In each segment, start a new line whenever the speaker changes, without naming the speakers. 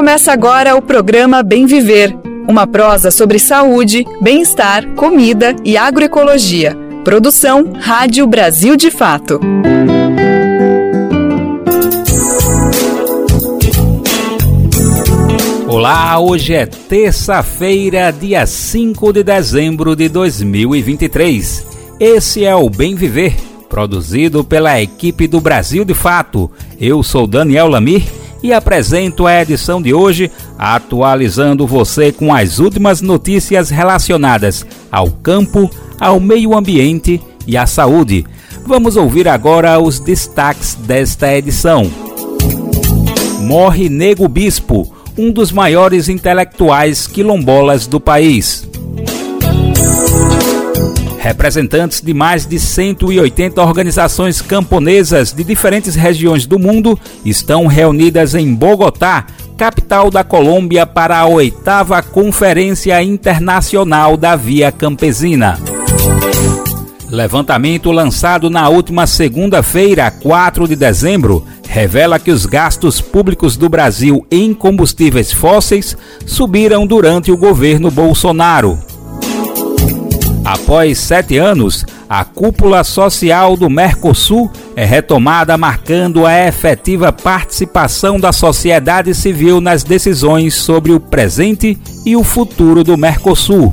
Começa agora o programa Bem Viver, uma prosa sobre saúde, bem-estar, comida e agroecologia. Produção Rádio Brasil de Fato.
Olá, hoje é terça-feira, dia 5 de dezembro de 2023. Esse é o Bem Viver, produzido pela equipe do Brasil de Fato. Eu sou Daniel Lamir e apresento a edição de hoje, atualizando você com as últimas notícias relacionadas ao campo, ao meio ambiente e à saúde. Vamos ouvir agora os destaques desta edição. Morre Nego Bispo, um dos maiores intelectuais quilombolas do país. Representantes de mais de 180 organizações camponesas de diferentes regiões do mundo estão reunidas em Bogotá, capital da Colômbia, para a 8ª Conferência Internacional da Via Campesina. Levantamento lançado na última segunda-feira, 4 de dezembro, revela que os gastos públicos do Brasil em combustíveis fósseis subiram durante o governo Bolsonaro. Após 7 anos, a cúpula social do Mercosul é retomada, marcando a efetiva participação da sociedade civil nas decisões sobre o presente e o futuro do Mercosul.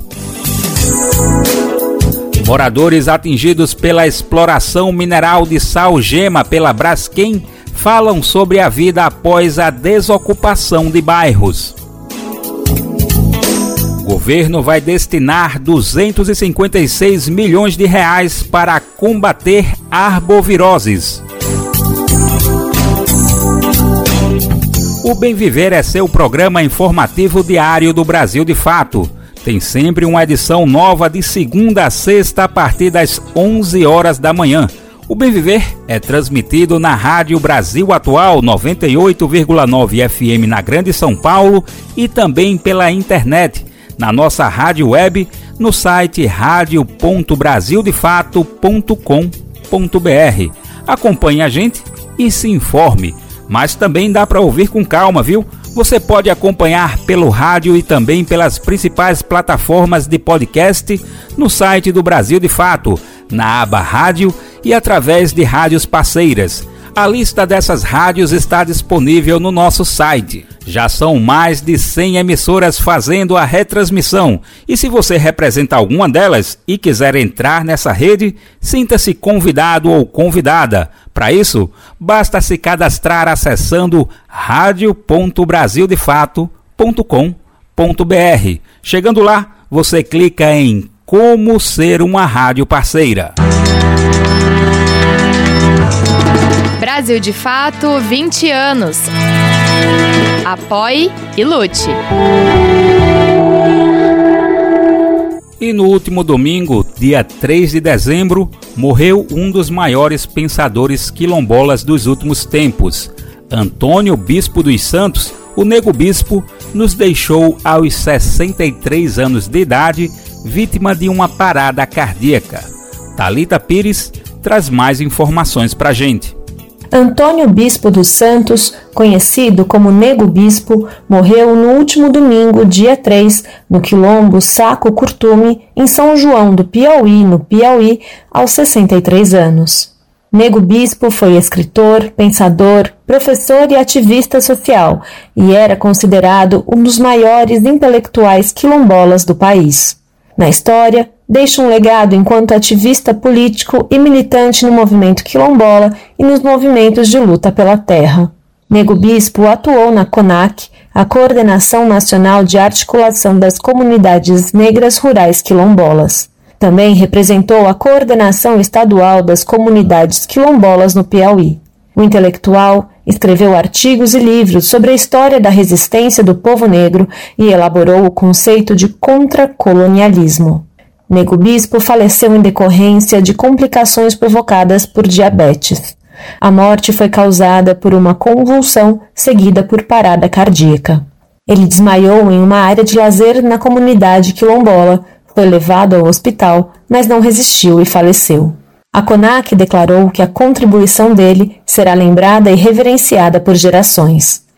Moradores atingidos pela exploração mineral de sal-gema pela Braskem falam sobre a vida após a desocupação de bairros. O governo vai destinar 256 milhões de reais para combater arboviroses. O Bem Viver é seu programa informativo diário do Brasil de Fato. Tem sempre uma edição nova de segunda a sexta a partir das 11 horas da manhã. O Bem Viver é transmitido na Rádio Brasil Atual 98,9 FM na Grande São Paulo e também pela internet, na nossa rádio web, no site radio.brasildefato.com.br. Acompanhe a gente e se informe, mas também dá para ouvir com calma, viu? Você pode acompanhar pelo rádio e também pelas principais plataformas de podcast no site do Brasil de Fato, na aba Rádio e através de rádios parceiras. A lista dessas rádios está disponível no nosso site. Já são mais de 100 emissoras fazendo a retransmissão. E se você representa alguma delas e quiser entrar nessa rede, sinta-se convidado ou convidada. Para isso, basta se cadastrar acessando radio.brasildefato.com.br. Chegando lá, você clica em Como Ser uma Rádio Parceira.
Brasil de Fato, 20 anos. Apoie e lute.
E no último domingo, dia 3 de dezembro, morreu um dos maiores pensadores quilombolas dos últimos tempos. Antônio Bispo dos Santos, o Nego Bispo, nos deixou aos 63 anos de idade, vítima de uma parada cardíaca. Thalita Pires traz mais informações pra gente.
Antônio Bispo dos Santos, conhecido como Nego Bispo, morreu no último domingo, dia 3, no quilombo Saco Curtume, em São João do Piauí, no Piauí, aos 63 anos. Nego Bispo foi escritor, pensador, professor e ativista social e era considerado um dos maiores intelectuais quilombolas do país. Na história, deixa um legado enquanto ativista político e militante no movimento quilombola e nos movimentos de luta pela terra. Nego Bispo atuou na CONAC, a Coordenação Nacional de Articulação das Comunidades Negras Rurais Quilombolas. Também representou a Coordenação Estadual das Comunidades Quilombolas no Piauí. O intelectual escreveu artigos e livros sobre a história da resistência do povo negro e elaborou o conceito de contracolonialismo. Nego Bispo faleceu em decorrência de complicações provocadas por diabetes. A morte foi causada por uma convulsão seguida por parada cardíaca. Ele desmaiou em uma área de lazer na comunidade quilombola, foi levado ao hospital, mas não resistiu e faleceu. A CONAC declarou que a contribuição dele será lembrada e reverenciada por gerações.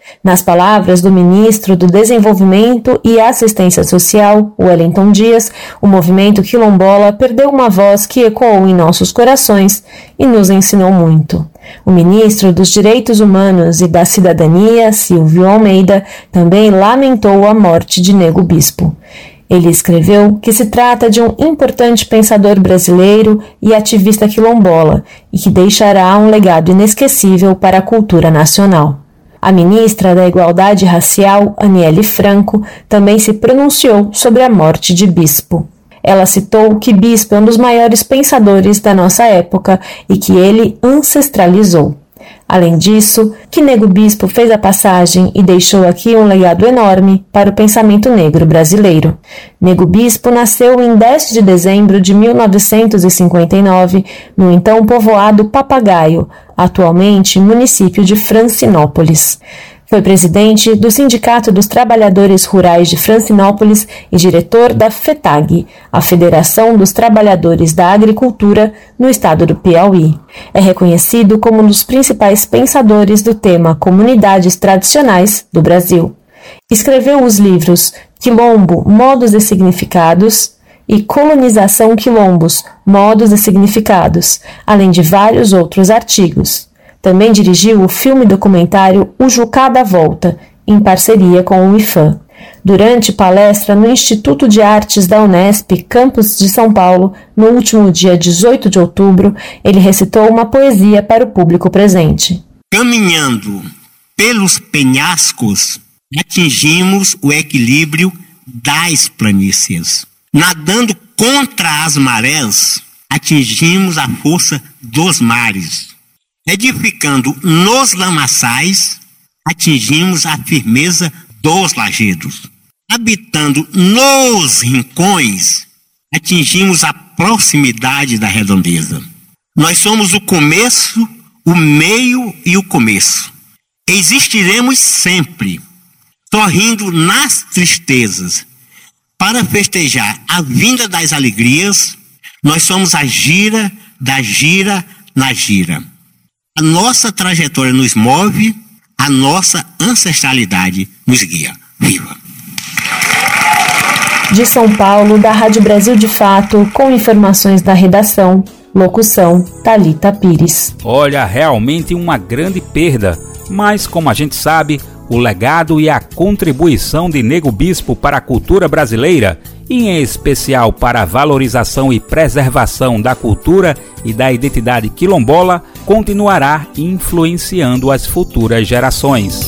Nas palavras do ministro do Desenvolvimento e Assistência Social, Wellington Dias, o movimento quilombola perdeu uma voz que ecoou em nossos corações e nos ensinou muito. O ministro dos Direitos Humanos e da Cidadania, Silvio Almeida, também lamentou a morte de Nego Bispo. Ele escreveu que se trata de um importante pensador brasileiro e ativista quilombola e que deixará um legado inesquecível para a cultura nacional. A ministra da Igualdade Racial, Aniele Franco, também se pronunciou sobre a morte de Bispo. Ela citou que Bispo é um dos maiores pensadores da nossa época e que ele ancestralizou. Além disso, que Nego Bispo fez a passagem e deixou aqui um legado enorme para o pensamento negro brasileiro. Nego Bispo nasceu em 10 de dezembro de 1959, no então povoado Papagaio, atualmente município de Francinópolis. Foi presidente do Sindicato dos Trabalhadores Rurais de Francinópolis e diretor da FETAG, a Federação dos Trabalhadores da Agricultura, no estado do Piauí. É reconhecido como um dos principais pensadores do tema Comunidades Tradicionais do Brasil. Escreveu os livros Quilombo, Modos e Significados e Colonização Quilombos, Modos e Significados, além de vários outros artigos. Também dirigiu o filme documentário O Jucá da Volta, em parceria com o IFAM. Durante palestra no Instituto de Artes da Unesp, campus de São Paulo, no último dia 18 de outubro, ele recitou uma poesia para o público presente.
Caminhando pelos penhascos, atingimos o equilíbrio das planícies. Nadando contra as marés, atingimos a força dos mares. Edificando nos lamaçais, atingimos a firmeza dos lajedos. Habitando nos rincões, atingimos a proximidade da redondeza. Nós somos o começo, o meio e o começo. Existiremos sempre, sorrindo nas tristezas. Para festejar a vinda das alegrias, nós somos a gira da gira na gira. A nossa trajetória nos move, a nossa ancestralidade nos guia. Viva!
De São Paulo, da Rádio Brasil de Fato, com informações da redação, locução, Thalita Pires.
Olha, realmente uma grande perda, mas como a gente sabe, o legado e a contribuição de Nego Bispo para a cultura brasileira, e em especial para a valorização e preservação da cultura e da identidade quilombola, continuará influenciando as futuras gerações.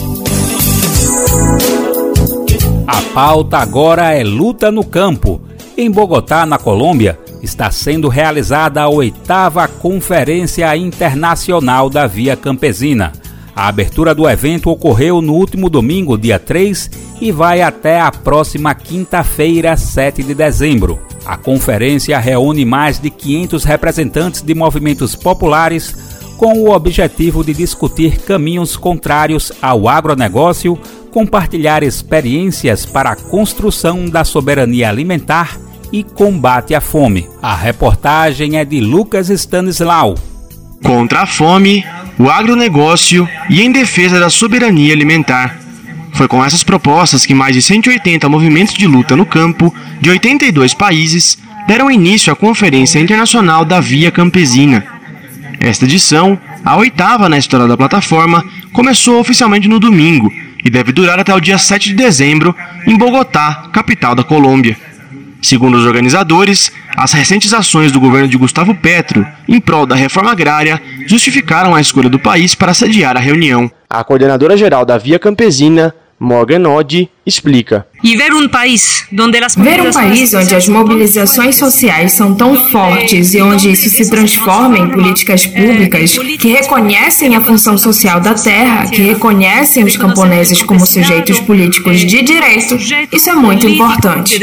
A pauta agora é luta no campo. Em Bogotá, na Colômbia, está sendo realizada a 8ª Conferência Internacional da Via Campesina. A abertura do evento ocorreu no último domingo, dia 3, e vai até a próxima quinta-feira, 7 de dezembro. A conferência reúne mais de 500 representantes de movimentos populares com o objetivo de discutir caminhos contrários ao agronegócio, compartilhar experiências para a construção da soberania alimentar e combate à fome. A reportagem é de Lucas Stanislau.
Contra a fome, o agronegócio e em defesa da soberania alimentar. Foi com essas propostas que mais de 180 movimentos de luta no campo, de 82 países, deram início à Conferência Internacional da Via Campesina. Esta edição, a 8ª na história da plataforma, começou oficialmente no domingo e deve durar até o dia 7 de dezembro, em Bogotá, capital da Colômbia. Segundo os organizadores, as recentes ações do governo de Gustavo Petro em prol da reforma agrária justificaram a escolha do país para sediar a reunião. A coordenadora-geral da Via Campesina, Morgan Oddi, explica.
Ver um país onde as mobilizações sociais são tão fortes e onde isso se transforma em políticas públicas que reconhecem a função social da terra, que reconhecem os camponeses como sujeitos políticos de direito, isso é muito importante.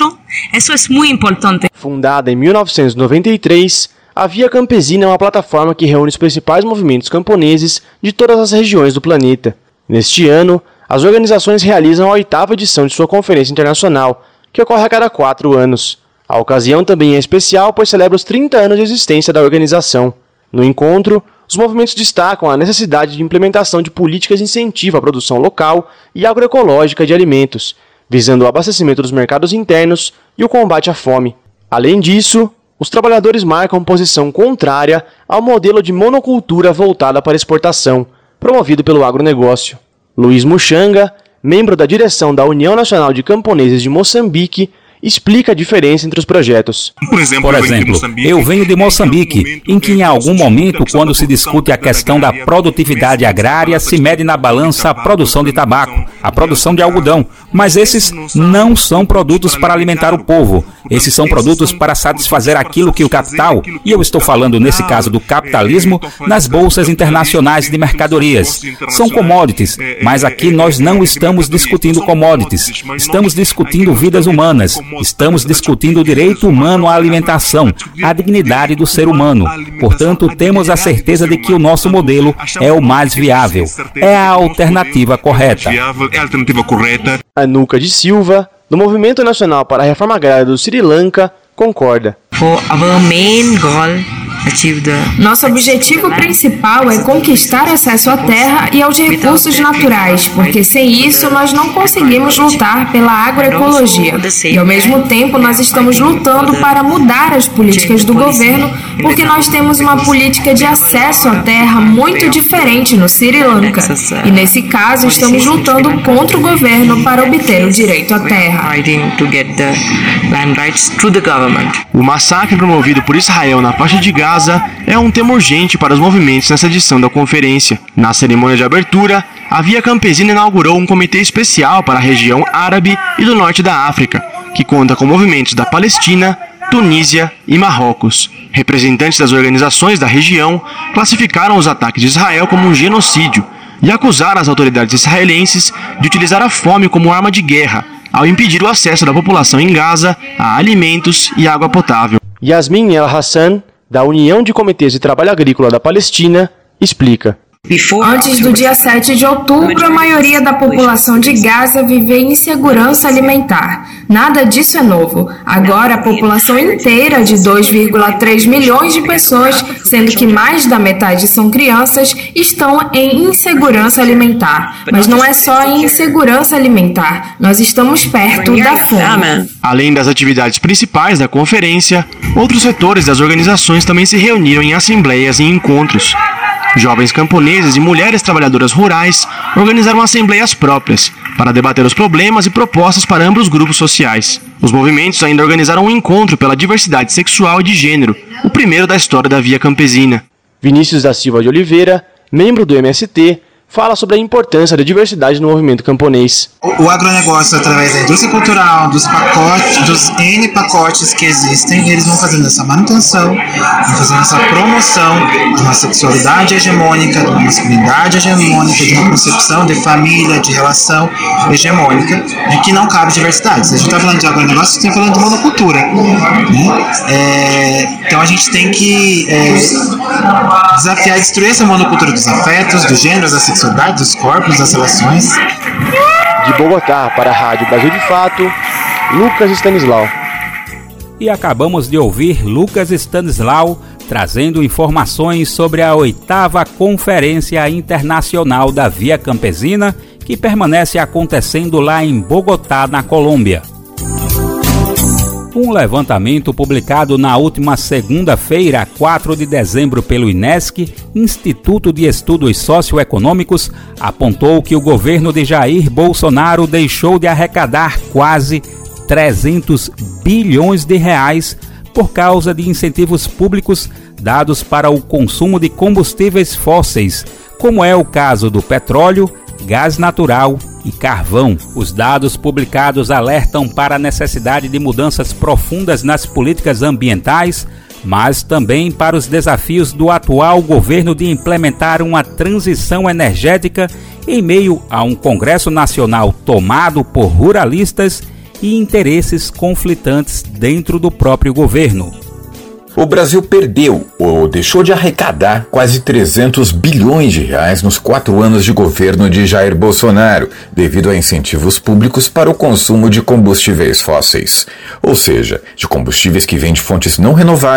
Fundada em 1993, a Via Campesina é uma plataforma que reúne os principais movimentos camponeses de todas as regiões do planeta. Neste ano, as organizações realizam a 8ª edição de sua conferência internacional, que ocorre a cada 4 anos. A ocasião também é especial, pois celebra os 30 anos de existência da organização. No encontro, os movimentos destacam a necessidade de implementação de políticas de incentivo à produção local e agroecológica de alimentos, visando o abastecimento dos mercados internos e o combate à fome. Além disso, os trabalhadores marcam posição contrária ao modelo de monocultura voltada para exportação, promovido pelo agronegócio. Luiz Muxanga, membro da direção da União Nacional de Camponeses de Moçambique, explica a diferença entre os projetos.
Por exemplo, eu venho de Moçambique, em que em algum momento, quando se discute a questão da produtividade agrária, se mede na balança a produção de tabaco, a produção de algodão, mas esses não são produtos para alimentar o povo, esses são produtos para satisfazer aquilo que o capital, e eu estou falando nesse caso do capitalismo, nas bolsas internacionais de mercadorias. São commodities, mas aqui nós não estamos discutindo commodities, estamos discutindo vidas humanas. Estamos discutindo o direito humano à alimentação, a dignidade do ser humano. Portanto, temos a certeza de que o nosso modelo é o mais viável. É a alternativa correta.
Anuka de Silva, do Movimento Nacional para a Reforma Agrária do Sri Lanka, concorda.
Nosso objetivo principal é conquistar acesso à terra e aos recursos naturais, porque sem isso nós não conseguimos lutar pela agroecologia. E ao mesmo tempo nós estamos lutando para mudar as políticas do governo, porque nós temos uma política de acesso à terra muito diferente no Sri Lanka. E nesse caso estamos lutando contra o governo para obter o direito à terra.
O massacre promovido por Israel na faixa de Gaza é um tema urgente para os movimentos nessa edição da conferência. Na cerimônia de abertura, a Via Campesina inaugurou um comitê especial para a região árabe e do norte da África, que conta com movimentos da Palestina, Tunísia e Marrocos. Representantes das organizações da região classificaram os ataques de Israel como um genocídio e acusaram as autoridades israelenses de utilizar a fome como arma de guerra, ao impedir o acesso da população em Gaza a alimentos e água potável. Yasmin El Hassan, da União de Comitês de Trabalho Agrícola da Palestina, explica.
Antes do dia 7 de outubro, a maioria da população de Gaza vivia em insegurança alimentar. Nada disso é novo. Agora, a população inteira de 2,3 milhões de pessoas, sendo que mais da metade são crianças, estão em insegurança alimentar. Mas não é só em insegurança alimentar. Nós estamos perto da fome.
Além das atividades principais da conferência, outros setores das organizações também se reuniram em assembleias e encontros. Jovens camponeses e mulheres trabalhadoras rurais organizaram assembleias próprias para debater os problemas e propostas para ambos os grupos sociais. Os movimentos ainda organizaram um encontro pela diversidade sexual e de gênero, o primeiro da história da Via Campesina. Vinícius da Silva de Oliveira, membro do MST, fala sobre a importância da diversidade no movimento camponês.
O agronegócio, através da indústria cultural, dos N pacotes que existem, eles vão fazendo essa manutenção, vão fazendo essa promoção de uma sexualidade hegemônica, de uma masculinidade hegemônica, de uma concepção de família, de relação hegemônica, de que não cabe diversidade. Se a gente está falando de agronegócio, a gente está falando de monocultura. Né? Então a gente tem que desafiar e destruir essa monocultura dos afetos, dos gêneros, da sexualidade, dos corpos, das relações.
De Bogotá para a Rádio Brasil de Fato, Lucas Stanislau.
E acabamos de ouvir Lucas Stanislau trazendo informações sobre a 8ª Conferência Internacional da Via Campesina, que permanece acontecendo lá em Bogotá, na Colômbia. Um levantamento publicado na última segunda-feira, 4 de dezembro, pelo INESC, Instituto de Estudos Socioeconômicos, apontou que o governo de Jair Bolsonaro deixou de arrecadar quase 300 bilhões de reais por causa de incentivos públicos dados para o consumo de combustíveis fósseis, como é o caso do petróleo, gás natural e carvão. Os dados publicados alertam para a necessidade de mudanças profundas nas políticas ambientais, mas também para os desafios do atual governo de implementar uma transição energética em meio a um Congresso Nacional tomado por ruralistas e interesses conflitantes dentro do próprio governo.
O Brasil perdeu ou deixou de arrecadar quase 300 bilhões de reais nos 4 anos de governo de Jair Bolsonaro, devido a incentivos públicos para o consumo de combustíveis fósseis, ou seja, de combustíveis que vêm de fontes não renováveis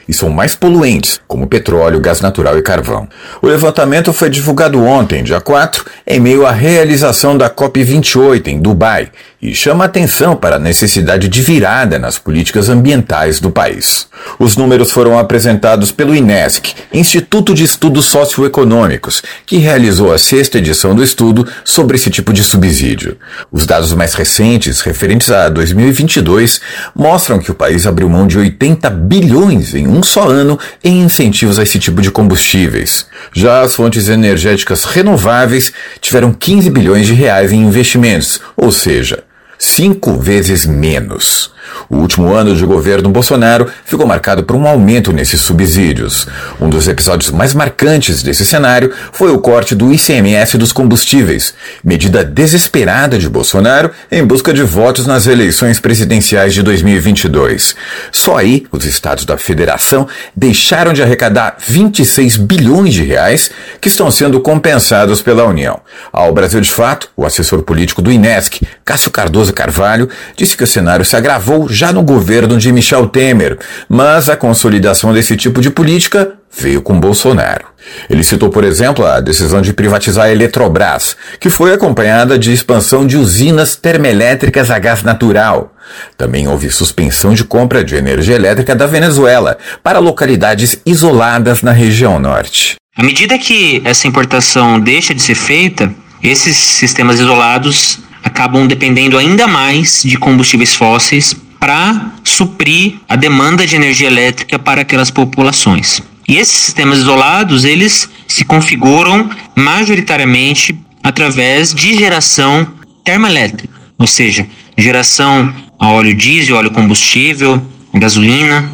e são mais poluentes, como petróleo, gás natural e carvão. O levantamento foi divulgado ontem, dia 4, em meio à realização da COP28 em Dubai, e chama atenção para a necessidade de virada nas políticas ambientais do país. Os números foram apresentados pelo INESC, Instituto de Estudos Socioeconômicos, que realizou a 6ª edição do estudo sobre esse tipo de subsídio. Os dados mais recentes, referentes a 2022, mostram que o país abriu mão de 80 bilhões em um só ano em incentivos a esse tipo de combustíveis. Já as fontes energéticas renováveis tiveram 15 bilhões de reais em investimentos, ou seja, 5 vezes menos. O último ano de governo Bolsonaro ficou marcado por um aumento nesses subsídios. Um dos episódios mais marcantes desse cenário foi o corte do ICMS dos combustíveis, medida desesperada de Bolsonaro em busca de votos nas eleições presidenciais de 2022. Só aí, os estados da federação deixaram de arrecadar 26 bilhões de reais que estão sendo compensados pela União. Ao Brasil de Fato, o assessor político do INESC, Cássio Cardoso Carvalho, disse que o cenário se agravou já no governo de Michel Temer, mas a consolidação desse tipo de política veio com Bolsonaro. Ele citou, por exemplo, a decisão de privatizar a Eletrobras, que foi acompanhada de expansão de usinas termoelétricas a gás natural. Também houve suspensão de compra de energia elétrica da Venezuela para localidades isoladas na região norte.
À medida que essa importação deixa de ser feita, esses sistemas isolados acabam dependendo ainda mais de combustíveis fósseis para suprir a demanda de energia elétrica para aquelas populações. E esses sistemas isolados, eles se configuram majoritariamente através de geração termoelétrica, ou seja, geração a óleo diesel, óleo combustível, gasolina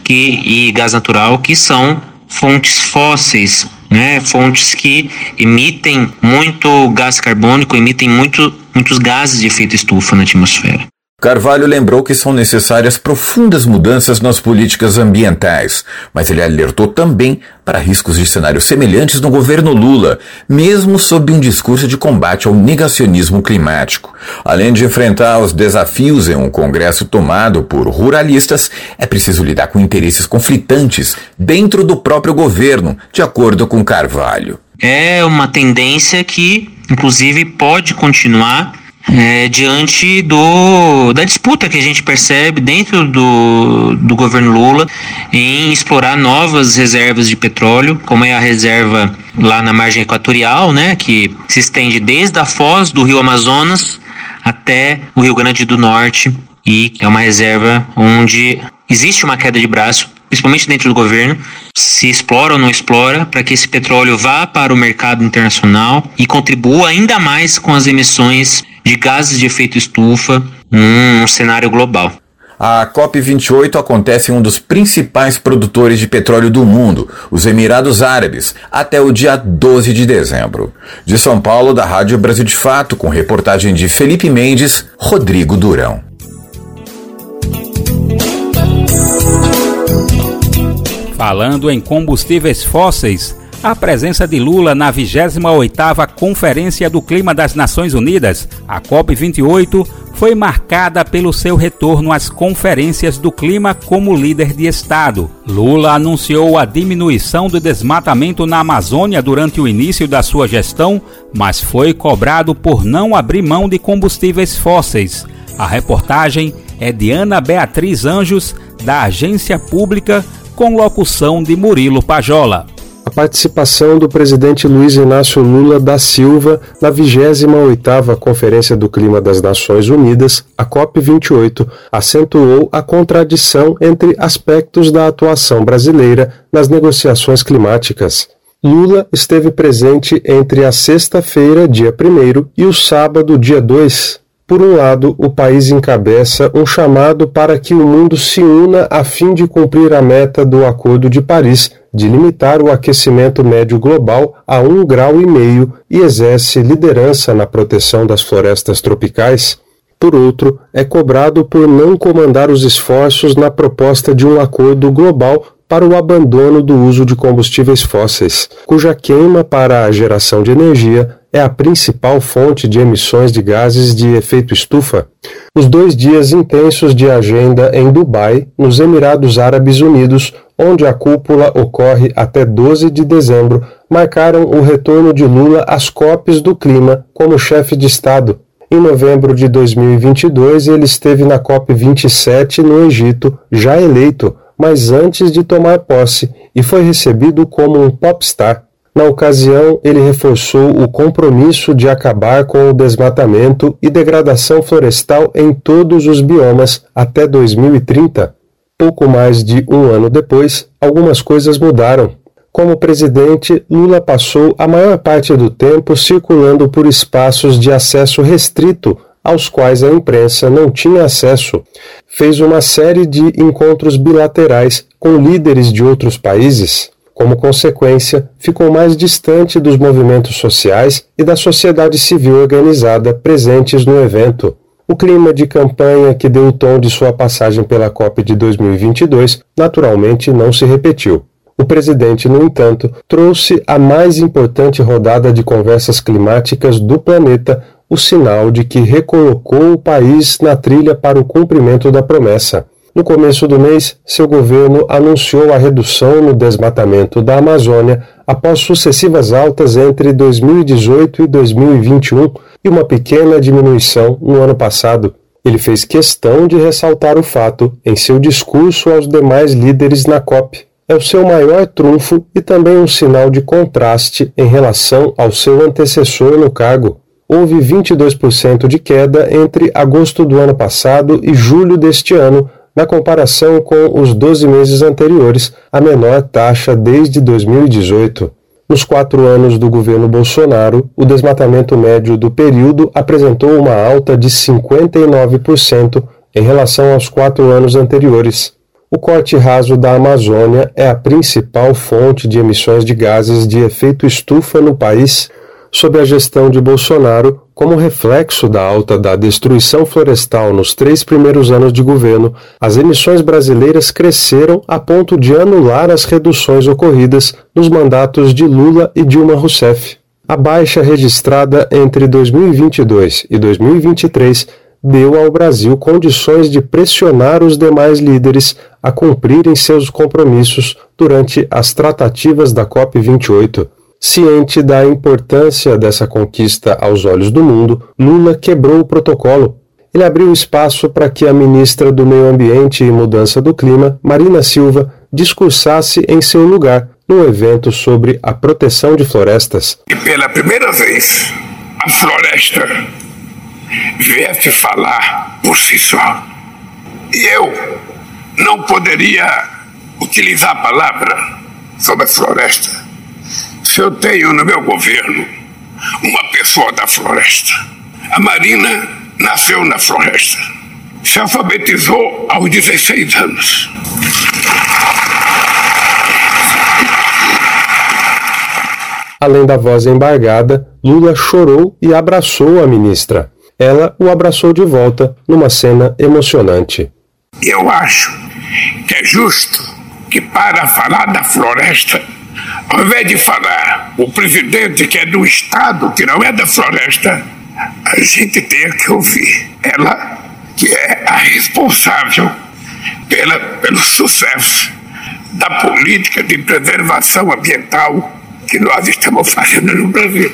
e gás natural, que são fontes fósseis, fontes que emitem muito gás carbônico, emitem muitos gases de efeito estufa na atmosfera.
Carvalho lembrou que são necessárias profundas mudanças nas políticas ambientais, mas ele alertou também para riscos de cenários semelhantes no governo Lula, mesmo sob um discurso de combate ao negacionismo climático. Além de enfrentar os desafios em um Congresso tomado por ruralistas, é preciso lidar com interesses conflitantes dentro do próprio governo, de acordo com Carvalho.
É uma tendência que, inclusive, pode continuar diante da disputa que a gente percebe dentro do governo Lula em explorar novas reservas de petróleo, como é a reserva lá na margem equatorial, que se estende desde a foz do rio Amazonas até o Rio Grande do Norte, e é uma reserva onde existe uma queda de braço, principalmente dentro do governo, se explora ou não explora, para que esse petróleo vá para o mercado internacional e contribua ainda mais com as emissões de gases de efeito estufa num cenário global.
A COP28 acontece em um dos principais produtores de petróleo do mundo, os Emirados Árabes, até o dia 12 de dezembro. De São Paulo, da Rádio Brasil de Fato, com reportagem de Felipe Mendes, Rodrigo Durão.
Falando em combustíveis fósseis, a presença de Lula na 28ª Conferência do Clima das Nações Unidas, a COP28, foi marcada pelo seu retorno às conferências do clima como líder de Estado. Lula anunciou a diminuição do desmatamento na Amazônia durante o início da sua gestão, mas foi cobrado por não abrir mão de combustíveis fósseis. A reportagem é de Ana Beatriz Anjos, da Agência Pública, com locução de Murilo Pajola.
A participação do presidente Luiz Inácio Lula da Silva na 28ª Conferência do Clima das Nações Unidas, a COP28, acentuou a contradição entre aspectos da atuação brasileira nas negociações climáticas. Lula esteve presente entre a sexta-feira, dia 1º, e o sábado, dia 2. Por um lado, o país encabeça um chamado para que o mundo se una a fim de cumprir a meta do Acordo de Paris, de limitar o aquecimento médio global a 1,5 graus e exerce liderança na proteção das florestas tropicais. Por outro, é cobrado por não comandar os esforços na proposta de um acordo global para o abandono do uso de combustíveis fósseis, cuja queima para a geração de energia é a principal fonte de emissões de gases de efeito estufa. Os 2 dias intensos de agenda em Dubai, nos Emirados Árabes Unidos, onde a cúpula ocorre até 12 de dezembro, marcaram o retorno de Lula às COPs do clima como chefe de Estado. Em novembro de 2022, ele esteve na COP27 no Egito, já eleito, mas antes de tomar posse, e foi recebido como um popstar. Na ocasião, ele reforçou o compromisso de acabar com o desmatamento e degradação florestal em todos os biomas até 2030. Pouco mais de um ano depois, algumas coisas mudaram. Como presidente, Lula passou a maior parte do tempo circulando por espaços de acesso restrito, aos quais a imprensa não tinha acesso. Fez uma série de encontros bilaterais com líderes de outros países. Como consequência, ficou mais distante dos movimentos sociais e da sociedade civil organizada presentes no evento. O clima de campanha que deu o tom de sua passagem pela COP de 2022 naturalmente não se repetiu. O presidente, no entanto, trouxe a mais importante rodada de conversas climáticas do planeta, o sinal de que recolocou o país na trilha para o cumprimento da promessa. No começo do mês, seu governo anunciou a redução no desmatamento da Amazônia após sucessivas altas entre 2018 e 2021 e uma pequena diminuição no ano passado. Ele fez questão de ressaltar o fato em seu discurso aos demais líderes na COP. É o seu maior trunfo e também um sinal de contraste em relação ao seu antecessor no cargo. Houve 22% de queda entre agosto do ano passado e julho deste ano, na comparação com os 12 meses anteriores, a menor taxa desde 2018. Nos 4 anos do governo Bolsonaro, o desmatamento médio do período apresentou uma alta de 59% em relação aos 4 anos anteriores. O corte raso da Amazônia é a principal fonte de emissões de gases de efeito estufa no país. Sob a gestão de Bolsonaro, como reflexo da alta da destruição florestal nos 3 primeiros anos de governo, as emissões brasileiras cresceram a ponto de anular as reduções ocorridas nos mandatos de Lula e Dilma Rousseff. A baixa registrada entre 2022 e 2023 deu ao Brasil condições de pressionar os demais líderes a cumprirem seus compromissos durante as tratativas da COP28. Ciente da importância dessa conquista aos olhos do mundo, Lula quebrou o protocolo. Ele abriu espaço para que a ministra do Meio Ambiente e Mudança do Clima, Marina Silva, discursasse em seu lugar num evento sobre a proteção de florestas.
E pela primeira vez, a floresta viesse falar por si só. E eu não poderia utilizar a palavra sobre a floresta se eu tenho no meu governo uma pessoa da floresta. A Marina nasceu na floresta. Se alfabetizou aos 16 anos.
Além da voz embargada, Lula chorou e abraçou a ministra. Ela o abraçou de volta numa cena emocionante.
Eu acho que é justo que, para falar da floresta, ao invés de falar o presidente que é do Estado, que não é da floresta, a gente tenha que ouvir ela, que é a responsável pelo sucesso da política de preservação ambiental que nós estamos fazendo no Brasil.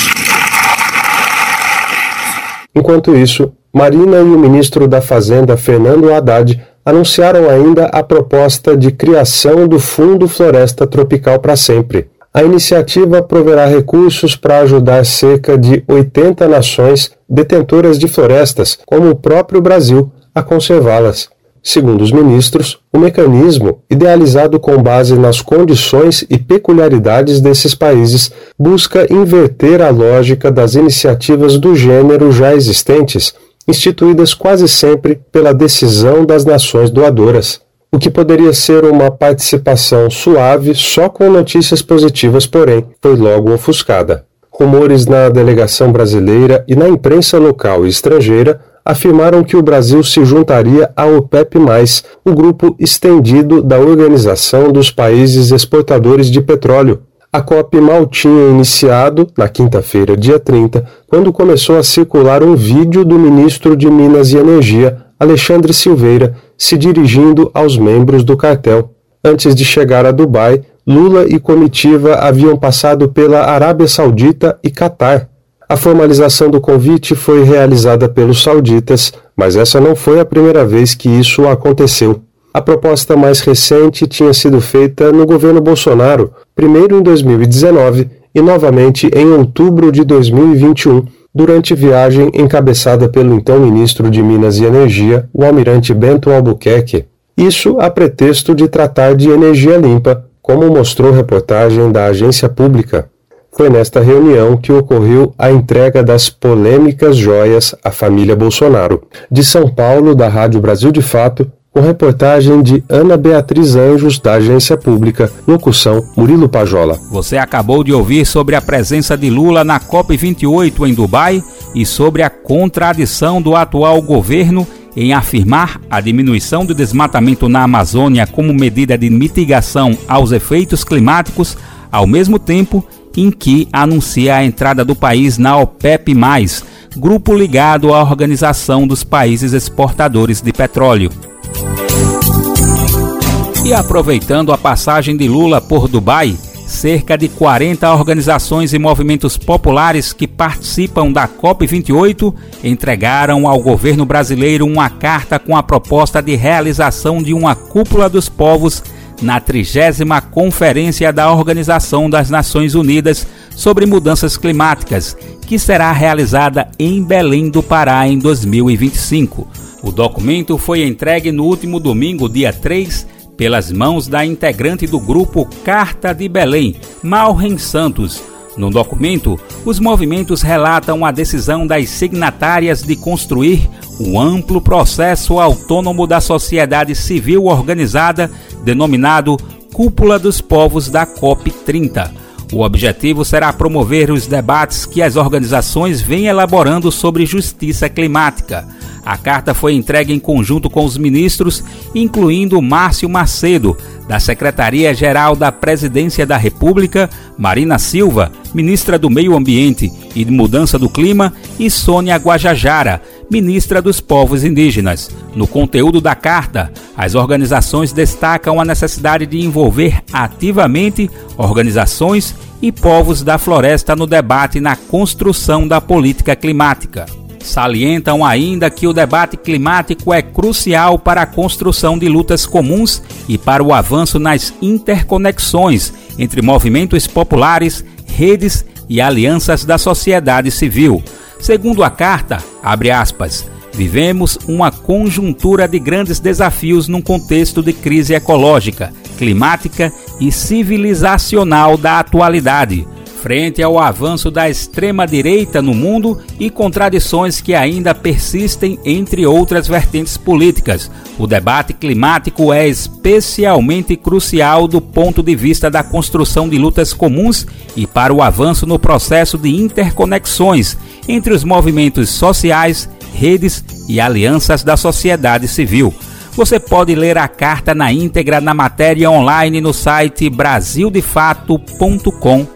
Enquanto isso, Marina e o ministro da Fazenda, Fernando Haddad, anunciaram ainda a proposta de criação do Fundo Floresta Tropical para Sempre. A iniciativa proverá recursos para ajudar cerca de 80 nações detentoras de florestas, como o próprio Brasil, a conservá-las. Segundo os ministros, o mecanismo, idealizado com base nas condições e peculiaridades desses países, busca inverter a lógica das iniciativas do gênero já existentes, instituídas quase sempre pela decisão das nações doadoras, o que poderia ser uma participação suave só com notícias positivas, porém, foi logo ofuscada. Rumores na delegação brasileira e na imprensa local e estrangeira afirmaram que o Brasil se juntaria ao OPEP+, o grupo estendido da Organização dos Países Exportadores de Petróleo. A COP mal tinha iniciado, na quinta-feira, dia 30, quando começou a circular um vídeo do ministro de Minas e Energia, Alexandre Silveira, se dirigindo aos membros do cartel. Antes de chegar a Dubai, Lula e comitiva haviam passado pela Arábia Saudita e Catar. A formalização do convite foi realizada pelos sauditas, mas essa não foi a primeira vez que isso aconteceu. A proposta mais recente tinha sido feita no governo Bolsonaro, primeiro em 2019 e novamente em outubro de 2021, durante viagem encabeçada pelo então ministro de Minas e Energia, o almirante Bento Albuquerque. Isso a pretexto de tratar de energia limpa, como mostrou reportagem da agência pública. Foi nesta reunião que ocorreu a entrega das polêmicas joias à família Bolsonaro. De São Paulo, da Rádio Brasil de Fato, com reportagem de Ana Beatriz Anjos, da agência pública, locução Murilo Pajola.
Você acabou de ouvir sobre a presença de Lula na COP28 em Dubai e sobre a contradição do atual governo em afirmar a diminuição do desmatamento na Amazônia como medida de mitigação aos efeitos climáticos, ao mesmo tempo em que anuncia a entrada do país na OPEP+, grupo ligado à Organização dos Países Exportadores de Petróleo. E aproveitando a passagem de Lula por Dubai, cerca de 40 organizações e movimentos populares que participam da COP28 entregaram ao governo brasileiro uma carta com a proposta de realização de uma cúpula dos povos na 30ª Conferência da Organização das Nações Unidas sobre Mudanças Climáticas, que será realizada em Belém do Pará em 2025. O documento foi entregue no último domingo, dia 3, pelas mãos da integrante do grupo Carta de Belém, Malren Santos. No documento, os movimentos relatam a decisão das signatárias de construir um amplo processo autônomo da sociedade civil organizada, denominado Cúpula dos Povos da COP30. O objetivo será promover os debates que as organizações vêm elaborando sobre justiça climática. A carta foi entregue em conjunto com os ministros, incluindo Márcio Macedo, da Secretaria-Geral da Presidência da República, Marina Silva, ministra do Meio Ambiente e de Mudança do Clima, e Sônia Guajajara, ministra dos Povos Indígenas. No conteúdo da carta, as organizações destacam a necessidade de envolver ativamente organizações e povos da floresta no debate e na construção da política climática. Salientam ainda que o debate climático é crucial para a construção de lutas comuns e para o avanço nas interconexões entre movimentos populares, redes e alianças da sociedade civil. Segundo a carta, abre aspas, vivemos uma conjuntura de grandes desafios num contexto de crise ecológica, climática e civilizacional da atualidade. Frente ao avanço da extrema-direita no mundo e contradições que ainda persistem entre outras vertentes políticas, o debate climático é especialmente crucial do ponto de vista da construção de lutas comuns e para o avanço no processo de interconexões entre os movimentos sociais, redes e alianças da sociedade civil. Você pode ler a carta na íntegra na matéria online no site brasildefato.com.br.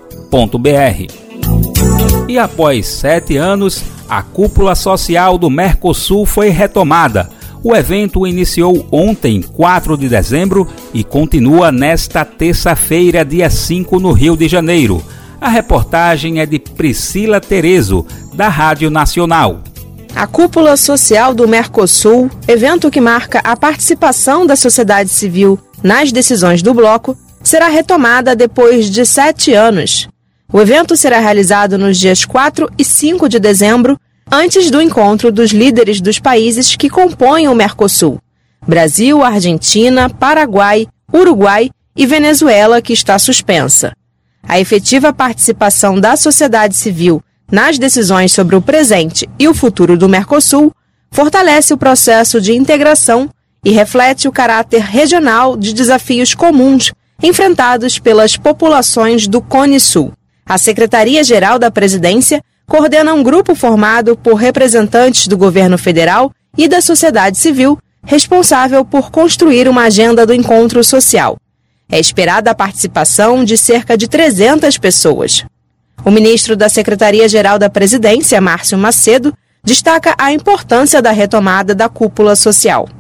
E após 7 anos, a cúpula social do Mercosul foi retomada. O evento iniciou ontem, 4 de dezembro, e continua nesta terça-feira, dia 5, no Rio de Janeiro. A reportagem é de Priscila Terezo, da Rádio Nacional.
A Cúpula Social do Mercosul, evento que marca a participação da sociedade civil nas decisões do bloco, será retomada depois de 7 anos. O evento será realizado nos dias 4 e 5 de dezembro, antes do encontro dos líderes dos países que compõem o Mercosul: Brasil, Argentina, Paraguai, Uruguai e Venezuela, que está suspensa. A efetiva participação da sociedade civil nas decisões sobre o presente e o futuro do Mercosul fortalece o processo de integração e reflete o caráter regional de desafios comuns enfrentados pelas populações do Cone Sul. A Secretaria-Geral da Presidência coordena um grupo formado por representantes do governo federal e da sociedade civil, responsável por construir uma agenda do encontro social. É esperada a participação de cerca de 300 pessoas. O ministro da Secretaria-Geral da Presidência, Márcio Macedo, destaca a importância da retomada da cúpula social.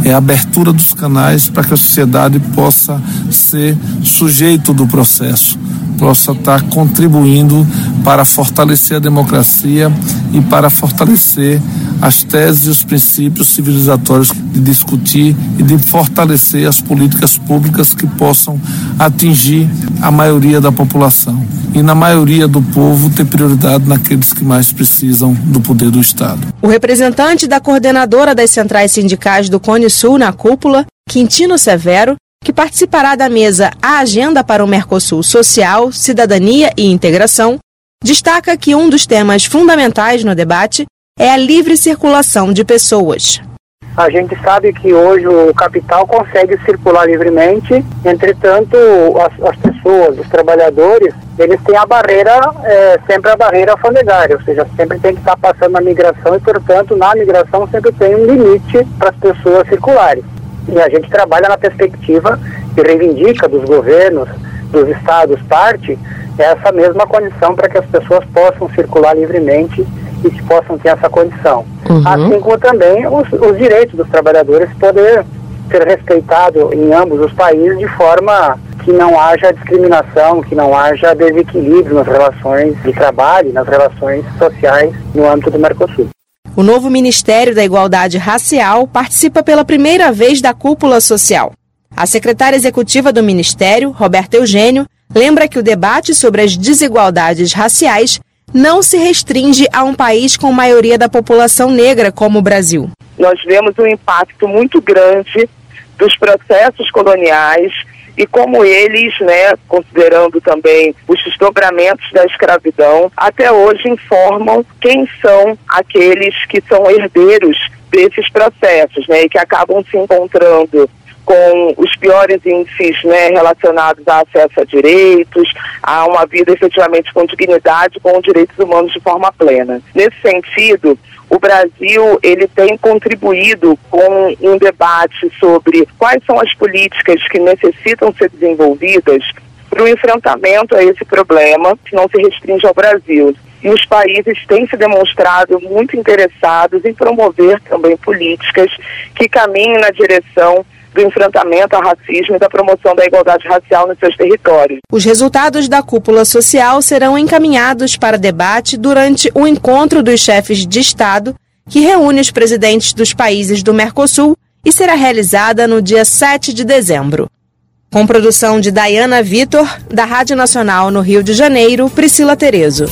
é a abertura dos canais para que a sociedade possa ser sujeito do processo, possa estar contribuindo para fortalecer a democracia e para fortalecer as teses e os princípios civilizatórios de discutir e de fortalecer as políticas públicas que possam atingir a maioria da população e, na maioria do povo, ter prioridade naqueles que mais precisam do poder do Estado.
O representante da coordenadora das centrais sindicais do Cone Sul na cúpula, Quintino Severo, que participará da mesa A Agenda para o Mercosul Social, Cidadania e Integração, destaca que um dos temas fundamentais no debate é a livre circulação de pessoas.
A gente sabe que hoje o capital consegue circular livremente, entretanto, as pessoas, os trabalhadores, eles têm a barreira, sempre a barreira alfandegária, ou seja, sempre tem que estar passando na migração e, portanto, na migração sempre tem um limite para as pessoas circularem. E a gente trabalha na perspectiva e reivindica dos governos, dos estados, parte, essa mesma condição para que as pessoas possam circular livremente e que possam ter essa condição. Assim como também os direitos dos trabalhadores poder ser respeitado em ambos os países de forma que não haja discriminação, que não haja desequilíbrio nas relações de trabalho, nas relações sociais no âmbito do Mercosul.
O novo Ministério da Igualdade Racial participa pela primeira vez da cúpula social. A secretária executiva do Ministério, Roberta Eugênio, lembra que o debate sobre as desigualdades raciais não se restringe a um país com maioria da população negra como o Brasil.
Nós vemos um impacto muito grande dos processos coloniais e como eles, considerando também os desdobramentos da escravidão, até hoje informam quem são aqueles que são herdeiros desses processos, e que acabam se encontrando com os piores índices relacionados a acesso a direitos, a uma vida efetivamente com dignidade, com direitos humanos de forma plena. Nesse sentido, o Brasil ele tem contribuído com um debate sobre quais são as políticas que necessitam ser desenvolvidas para o enfrentamento a esse problema, que não se restringe ao Brasil. E os países têm se demonstrado muito interessados em promover também políticas que caminhem na direção do enfrentamento ao racismo e da promoção da igualdade racial nos seus territórios.
Os resultados da cúpula social serão encaminhados para debate durante o encontro dos chefes de Estado, que reúne os presidentes dos países do Mercosul e será realizada no dia 7 de dezembro. Com produção de Dayana Vitor, da Rádio Nacional no Rio de Janeiro, Priscila Terezo.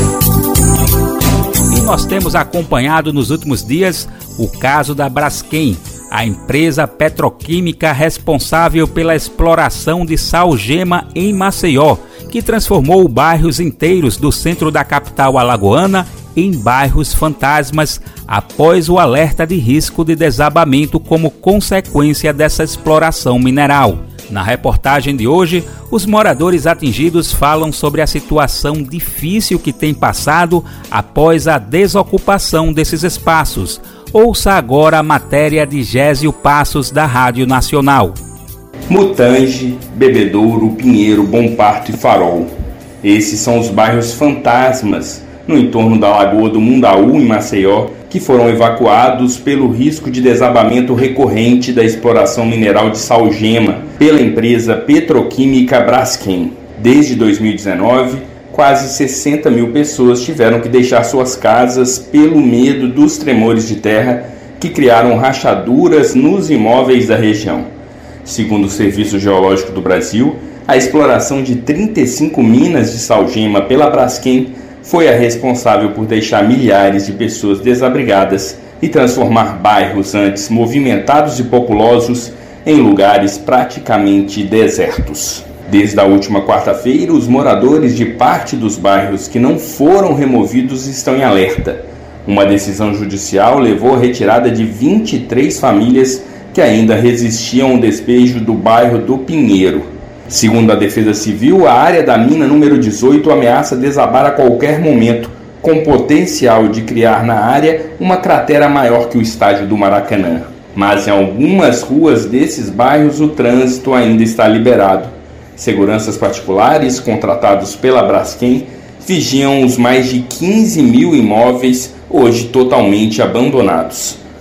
E nós temos acompanhado nos últimos dias o caso da Braskem, a empresa petroquímica responsável pela exploração de sal-gema em Maceió, que transformou bairros inteiros do centro da capital alagoana em bairros fantasmas após o alerta de risco de desabamento como consequência dessa exploração mineral. Na reportagem de hoje, os moradores atingidos falam sobre a situação difícil que tem passado após a desocupação desses espaços. Ouça agora a matéria de Gésio Passos, da Rádio Nacional.
Mutange, Bebedouro, Pinheiro, Bom Parto e Farol. Esses são os bairros fantasmas no entorno da Lagoa do Mundaú, em Maceió, que foram evacuados pelo risco de desabamento recorrente da exploração mineral de sal-gema pela empresa petroquímica Braskem. Desde 2019, quase 60 mil pessoas tiveram que deixar suas casas pelo medo dos tremores de terra que criaram rachaduras nos imóveis da região. Segundo o Serviço Geológico do Brasil, a exploração de 35 minas de sal-gema pela Braskem foi a responsável por deixar milhares de pessoas desabrigadas e transformar bairros antes movimentados e populosos em lugares praticamente desertos. Desde a última quarta-feira, os moradores de parte dos bairros que não foram removidos estão em alerta. Uma decisão judicial levou à retirada de 23 famílias que ainda resistiam ao despejo do bairro do Pinheiro. Segundo a Defesa Civil, a área da mina número 18 ameaça desabar a qualquer momento, com potencial de criar na área uma cratera maior que o estádio do Maracanã. Mas em algumas ruas desses bairros o trânsito ainda está liberado. Seguranças particulares contratados pela Braskem vigiam os mais de 15 mil imóveis hoje totalmente abandonados.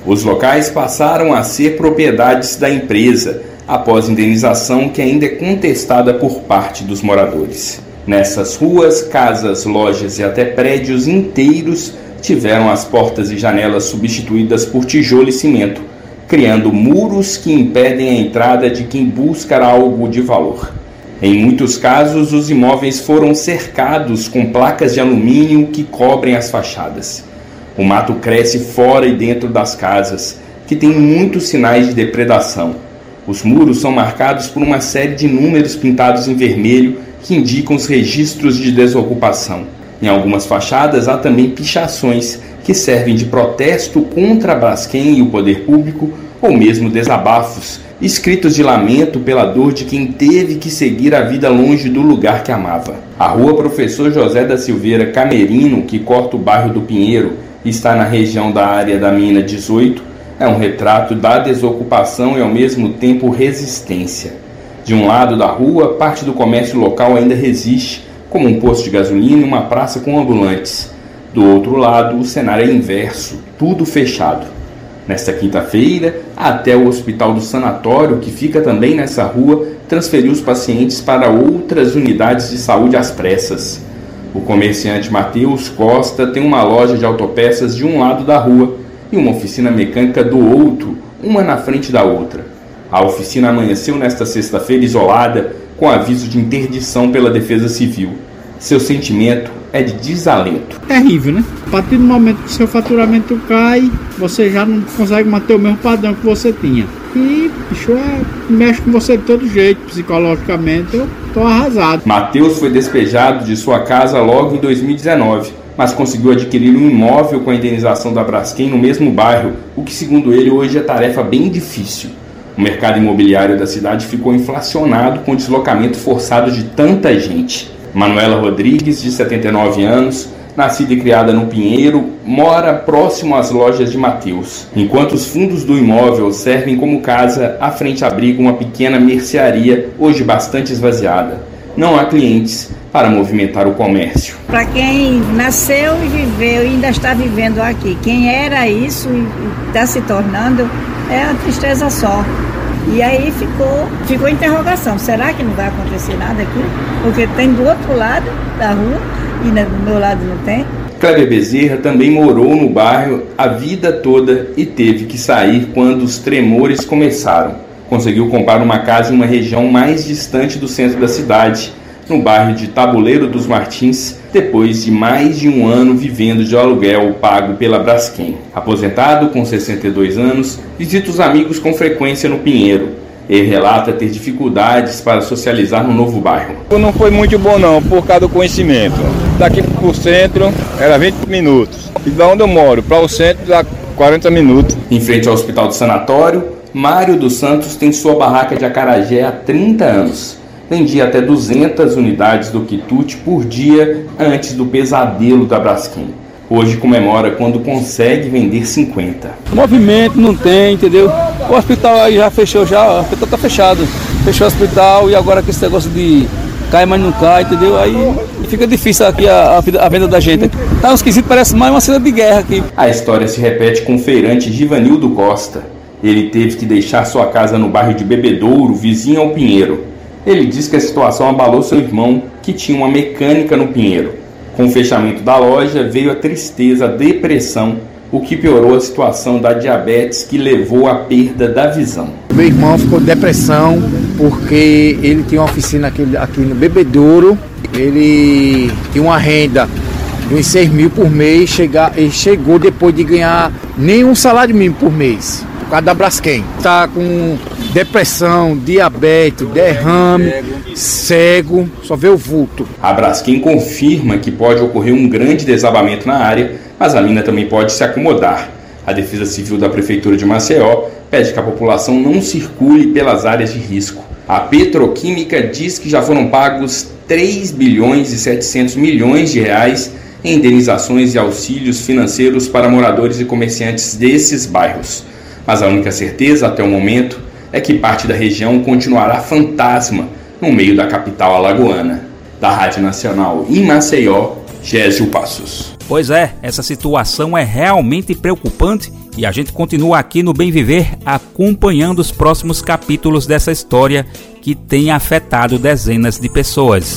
Os locais passaram a ser propriedades da empresa, após indenização que ainda é contestada por parte dos moradores. Nessas ruas, casas, lojas e até prédios inteiros tiveram as portas e janelas substituídas por tijolo e cimento, criando muros que impedem a entrada de quem busca algo de valor. Em muitos casos, os imóveis foram cercados com placas de alumínio que cobrem as fachadas. O mato cresce fora e dentro das casas, que têm muitos sinais de depredação. Os muros são marcados por uma série de números pintados em vermelho que indicam os registros de desocupação. Em algumas fachadas há também pichações que servem de protesto contra a Braskem e o poder público, ou mesmo desabafos, escritos de lamento pela dor de quem teve que seguir a vida longe do lugar que amava. A rua Professor José da Silveira Camerino, que corta o bairro do Pinheiro e está na região da área da Mina 18, é um retrato da desocupação e ao mesmo tempo resistência. De um lado da rua, parte do comércio local ainda resiste, como um posto de gasolina e uma praça com ambulantes. Do outro lado, o cenário é inverso, tudo fechado. Nesta quinta-feira, até o hospital do sanatório, que fica também nessa rua, transferiu os pacientes para outras unidades de saúde às pressas. O comerciante Matheus Costa tem uma loja de autopeças de um lado da rua e uma oficina mecânica do outro, uma na frente da outra. A oficina amanheceu nesta sexta-feira isolada, com aviso de interdição pela Defesa Civil. Seu sentimento é de desalento.
Terrível, né? A partir do momento que seu faturamento cai, você já não consegue manter o mesmo padrão que você tinha. E bicho, mexe com você de todo jeito, psicologicamente. Eu tô arrasado.
Matheus foi despejado de sua casa logo em 2019, mas conseguiu adquirir um imóvel com a indenização da Braskem no mesmo bairro, o que, segundo ele, hoje é tarefa bem difícil. O mercado imobiliário da cidade ficou inflacionado com o deslocamento forçado de tanta gente. Manuela Rodrigues, de 79 anos, nascida e criada no Pinheiro, mora próximo às lojas de Matheus. Enquanto os fundos do imóvel servem como casa, à frente abriga uma pequena mercearia, hoje bastante esvaziada. Não há clientes para movimentar o comércio.
Para quem nasceu e viveu e ainda está vivendo aqui, quem era isso e está se tornando, é a tristeza só. E aí ficou interrogação, será que não vai acontecer nada aqui? Porque tem do outro lado da rua e do meu lado não tem.
Cléber Bezerra também morou no bairro a vida toda e teve que sair quando os tremores começaram. Conseguiu comprar uma casa em uma região mais distante do centro da cidade, no bairro de Tabuleiro dos Martins, depois de mais de um ano vivendo de aluguel pago pela Braskem. Aposentado com 62 anos, visita os amigos com frequência no Pinheiro. Ele relata ter dificuldades para socializar no novo bairro.
Não foi muito bom não, por causa do conhecimento. Daqui para o centro era 20 minutos. E da onde eu moro para o centro dá 40 minutos.
Em frente ao hospital do sanatório, Mário dos Santos tem sua barraca de acarajé há 30 anos. Vendia até 200 unidades do quitute por dia antes do pesadelo da Braskem. Hoje comemora quando consegue vender 50.
Movimento não tem, entendeu? O hospital aí já fechou, o hospital tá fechado. Fechou o hospital e agora com esse negócio de cai, mas não cai, entendeu? Aí fica difícil aqui a venda da gente. Tá uns quesitos, parece mais uma cena de guerra aqui.
A história se repete com o feirante Givanildo Costa. Ele teve que deixar sua casa no bairro de Bebedouro, vizinho ao Pinheiro. Ele diz que a situação abalou seu irmão, que tinha uma mecânica no Pinheiro. Com o fechamento da loja, veio a tristeza, a depressão, o que piorou a situação da diabetes, que levou à perda da visão.
Meu irmão ficou com depressão, porque ele tinha uma oficina aqui no Bebedouro. Ele tinha uma renda de uns 6 mil por mês, ele chegou depois de ganhar nenhum salário mínimo por mês. Por causa da Braskem. Está com depressão, diabetes, derrame, cego, só vê o vulto.
A Braskem confirma que pode ocorrer um grande desabamento na área, mas a mina também pode se acomodar. A Defesa Civil da Prefeitura de Maceió pede que a população não circule pelas áreas de risco. A Petroquímica diz que já foram pagos 3 bilhões e 700 milhões de reais em indenizações e auxílios financeiros para moradores e comerciantes desses bairros. Mas a única certeza até o momento é que parte da região continuará fantasma no meio da capital alagoana. Da Rádio Nacional em Maceió, Gésio Passos.
Pois é, essa situação é realmente preocupante e a gente continua aqui no Bem Viver acompanhando os próximos capítulos dessa história que tem afetado dezenas de pessoas.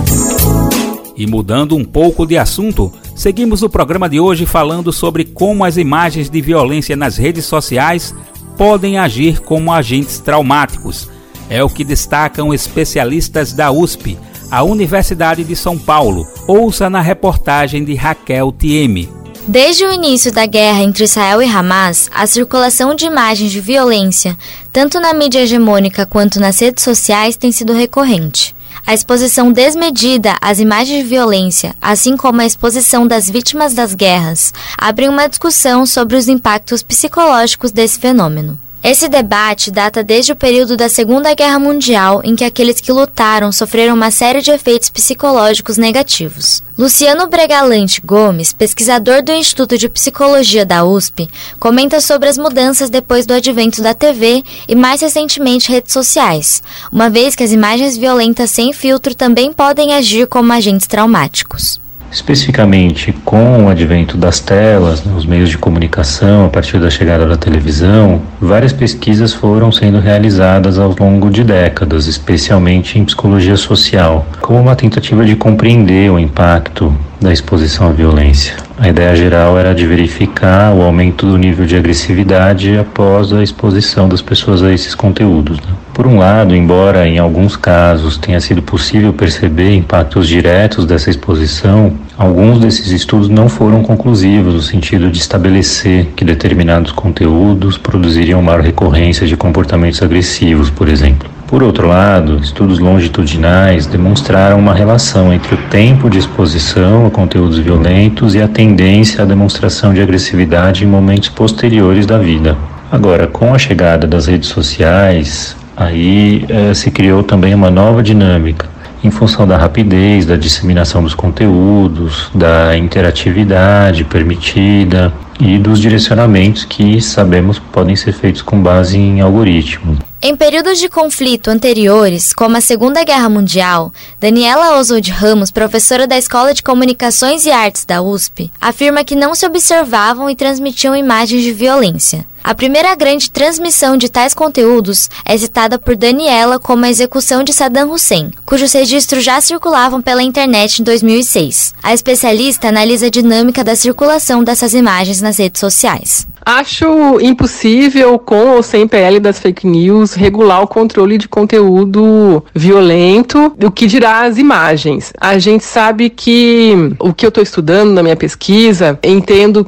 E mudando um pouco de assunto, seguimos o programa de hoje falando sobre como as imagens de violência nas redes sociais podem agir como agentes traumáticos. É o que destacam especialistas da USP, a Universidade de São Paulo. Ouça na reportagem de Raquel Thieme.
Desde o início da guerra entre Israel e Hamas, a circulação de imagens de violência, tanto na mídia hegemônica quanto nas redes sociais, tem sido recorrente. A exposição desmedida às imagens de violência, assim como a exposição das vítimas das guerras, abrem uma discussão sobre os impactos psicológicos desse fenômeno. Esse debate data desde o período da Segunda Guerra Mundial, em que aqueles que lutaram sofreram uma série de efeitos psicológicos negativos. Luciano Bregalante Gomes, pesquisador do Instituto de Psicologia da USP, comenta sobre as mudanças depois do advento da TV e, mais recentemente, redes sociais, uma vez que as imagens violentas sem filtro também podem agir como agentes traumáticos.
Especificamente com o advento das telas, os meios de comunicação, a partir da chegada da televisão, várias pesquisas foram sendo realizadas ao longo de décadas, especialmente em psicologia social, como uma tentativa de compreender o impacto da exposição à violência. A ideia geral era de verificar o aumento do nível de agressividade após a exposição das pessoas a esses conteúdos. Por um lado, embora em alguns casos tenha sido possível perceber impactos diretos dessa exposição, alguns desses estudos não foram conclusivos no sentido de estabelecer que determinados conteúdos produziriam maior recorrência de comportamentos agressivos, por exemplo. Por outro lado, estudos longitudinais demonstraram uma relação entre o tempo de exposição a conteúdos violentos e a tendência à demonstração de agressividade em momentos posteriores da vida. Agora, com a chegada das redes sociais, aí se criou também uma nova dinâmica, em função da rapidez, da disseminação dos conteúdos, da interatividade permitida e dos direcionamentos que sabemos podem ser feitos com base em algoritmos.
Em períodos de conflito anteriores, como a Segunda Guerra Mundial, Daniela Oswald Ramos, professora da Escola de Comunicações e Artes da USP, afirma que não se observavam e transmitiam imagens de violência. A primeira grande transmissão de tais conteúdos é citada por Daniela como a execução de Saddam Hussein, cujos registros já circulavam pela internet em 2006. A especialista analisa a dinâmica da circulação dessas imagens nas redes sociais.
Acho impossível, com ou sem PL das fake news, regular o controle de conteúdo violento, o que dirá as imagens. A gente sabe que o que eu estou estudando na minha pesquisa, entendo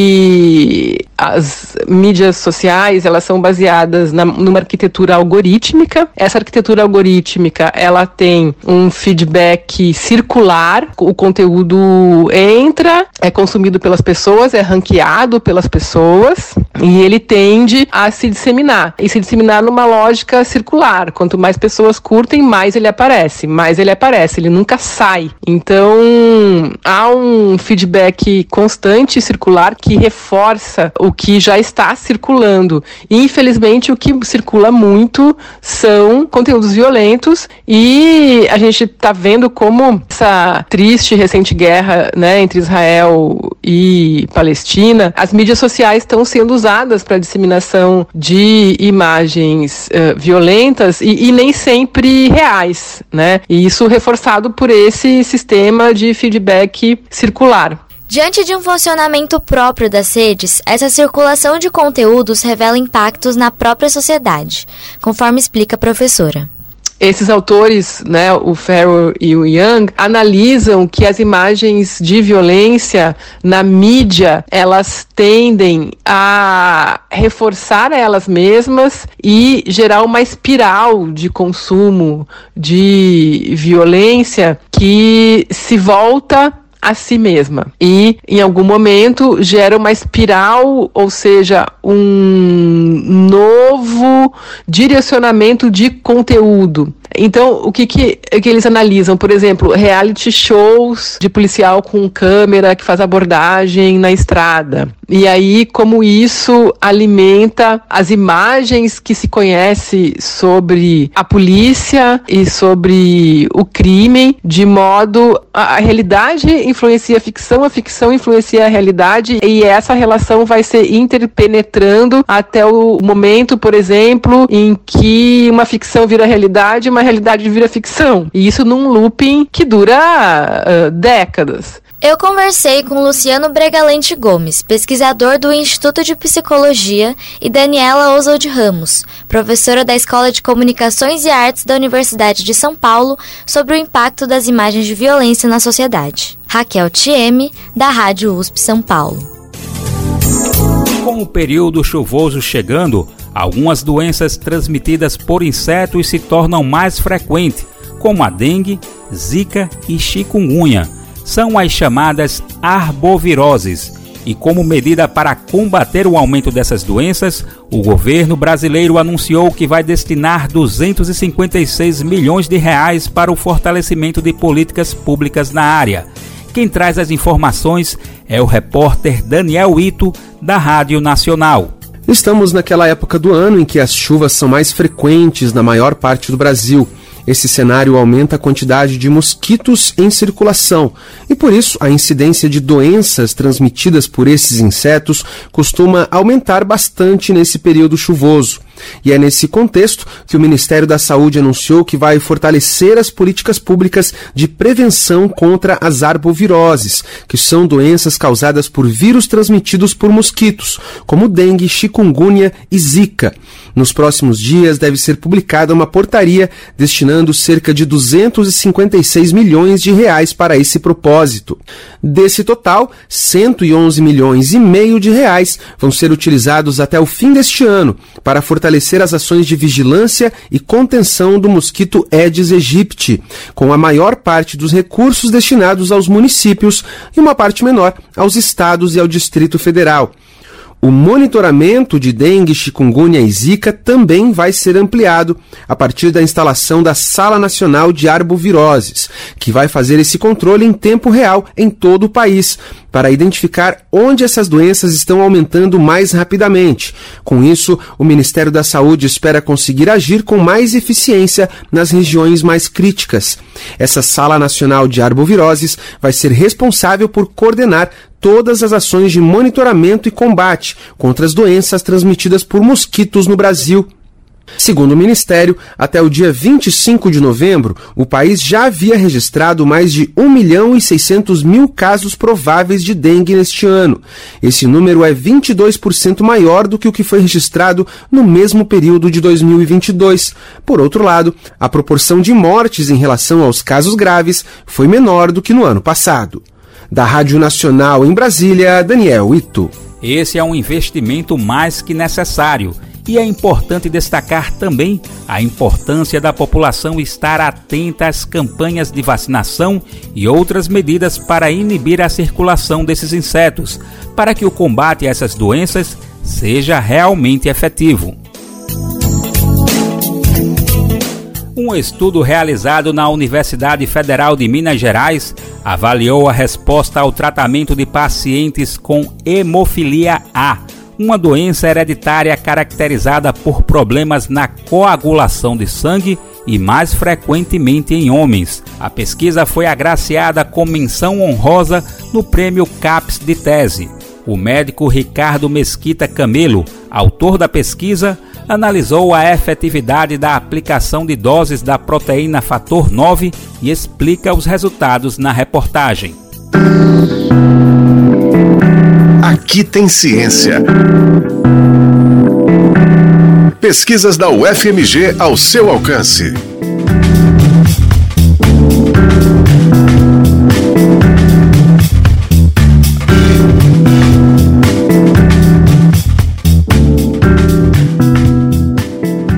que as mídias sociais, elas são baseadas numa arquitetura algorítmica. Essa arquitetura algorítmica, ela tem um feedback circular, o conteúdo entra, é consumido pelas pessoas, é ranqueado pelas pessoas, e ele tende a se disseminar, e se disseminar numa lógica circular. Quanto mais pessoas curtem, mais ele aparece, ele nunca sai. Então, há um feedback constante circular que reforça o que já está circulando. E, infelizmente, o que circula muito são conteúdos violentos, e a gente está vendo como essa triste recente guerra, né, entre Israel e Palestina, as mídias sociais estão sendo usadas para disseminação de imagens violentas e nem sempre reais, né? E isso reforçado por esse sistema de feedback circular.
Diante de um funcionamento próprio das redes, essa circulação de conteúdos revela impactos na própria sociedade, conforme explica a professora.
Esses autores, né, o Farrell e o Young, analisam que as imagens de violência na mídia, elas tendem a reforçar elas mesmas e gerar uma espiral de consumo de violência que se volta a si mesma e, em algum momento, gera uma espiral, ou seja, um novo direcionamento de conteúdo. Então, o que eles analisam? Por exemplo, reality shows de policial com câmera que faz abordagem na estrada. E aí, como isso alimenta as imagens que se conhece sobre a polícia e sobre o crime, de modo a realidade influencia a ficção influencia a realidade, e essa relação vai se interpenetrando até o momento, por exemplo, em que uma ficção vira realidade, uma realidade vira ficção. E isso num looping que dura décadas.
Eu conversei com Luciano Bregalente Gomes, pesquisador do Instituto de Psicologia, e Daniela Oswald Ramos, professora da Escola de Comunicações e Artes da Universidade de São Paulo, sobre o impacto das imagens de violência na sociedade. Raquel Thieme, da Rádio USP São Paulo.
Com o período chuvoso chegando, algumas doenças transmitidas por insetos se tornam mais frequentes, como a dengue, zika e chikungunya. São as chamadas arboviroses, e como medida para combater o aumento dessas doenças, o governo brasileiro anunciou que vai destinar 256 milhões de reais para o fortalecimento de políticas públicas na área. Quem traz as informações é o repórter Daniel Ito, da Rádio Nacional.
Estamos naquela época do ano em que as chuvas são mais frequentes na maior parte do Brasil. Esse cenário aumenta a quantidade de mosquitos em circulação e, por isso, a incidência de doenças transmitidas por esses insetos costuma aumentar bastante nesse período chuvoso. E é nesse contexto que o Ministério da Saúde anunciou que vai fortalecer as políticas públicas de prevenção contra as arboviroses, que são doenças causadas por vírus transmitidos por mosquitos, como dengue, chikungunya e zika. Nos próximos dias deve ser publicada uma portaria destinando cerca de 256 milhões de reais para esse propósito. Desse total, 111 milhões e meio de reais vão ser utilizados até o fim deste ano para fortalecer as ações de vigilância e contenção do mosquito Aedes aegypti, com a maior parte dos recursos destinados aos municípios e uma parte menor aos estados e ao Distrito Federal. O monitoramento de dengue, chikungunya e zika também vai ser ampliado a partir da instalação da Sala Nacional de Arboviroses, que vai fazer esse controle em tempo real em todo o país, para identificar onde essas doenças estão aumentando mais rapidamente. Com isso, o Ministério da Saúde espera conseguir agir com mais eficiência nas regiões mais críticas. Essa Sala Nacional de Arboviroses vai ser responsável por coordenar todas as ações de monitoramento e combate contra as doenças transmitidas por mosquitos no Brasil. Segundo o Ministério, até o dia 25 de novembro, o país já havia registrado mais de 1.600.000 casos prováveis de dengue neste ano. Esse número é 22% maior do que o que foi registrado no mesmo período de 2022. Por outro lado, a proporção de mortes em relação aos casos graves foi menor do que no ano passado. Da Rádio Nacional em Brasília, Daniel Ito.
Esse é um investimento mais que necessário. E é importante destacar também a importância da população estar atenta às campanhas de vacinação e outras medidas para inibir a circulação desses insetos, para que o combate a essas doenças seja realmente efetivo. Um estudo realizado na Universidade Federal de Minas Gerais avaliou a resposta ao tratamento de pacientes com hemofilia A, uma doença hereditária caracterizada por problemas na coagulação de sangue e mais frequentemente em homens. A pesquisa foi agraciada com menção honrosa no Prêmio CAPES de Tese. O médico Ricardo Mesquita Camelo, autor da pesquisa, analisou a efetividade da aplicação de doses da proteína fator 9 e explica os resultados na reportagem.
Aqui tem ciência. Pesquisas da UFMG ao seu alcance.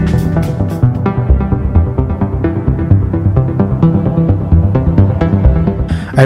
A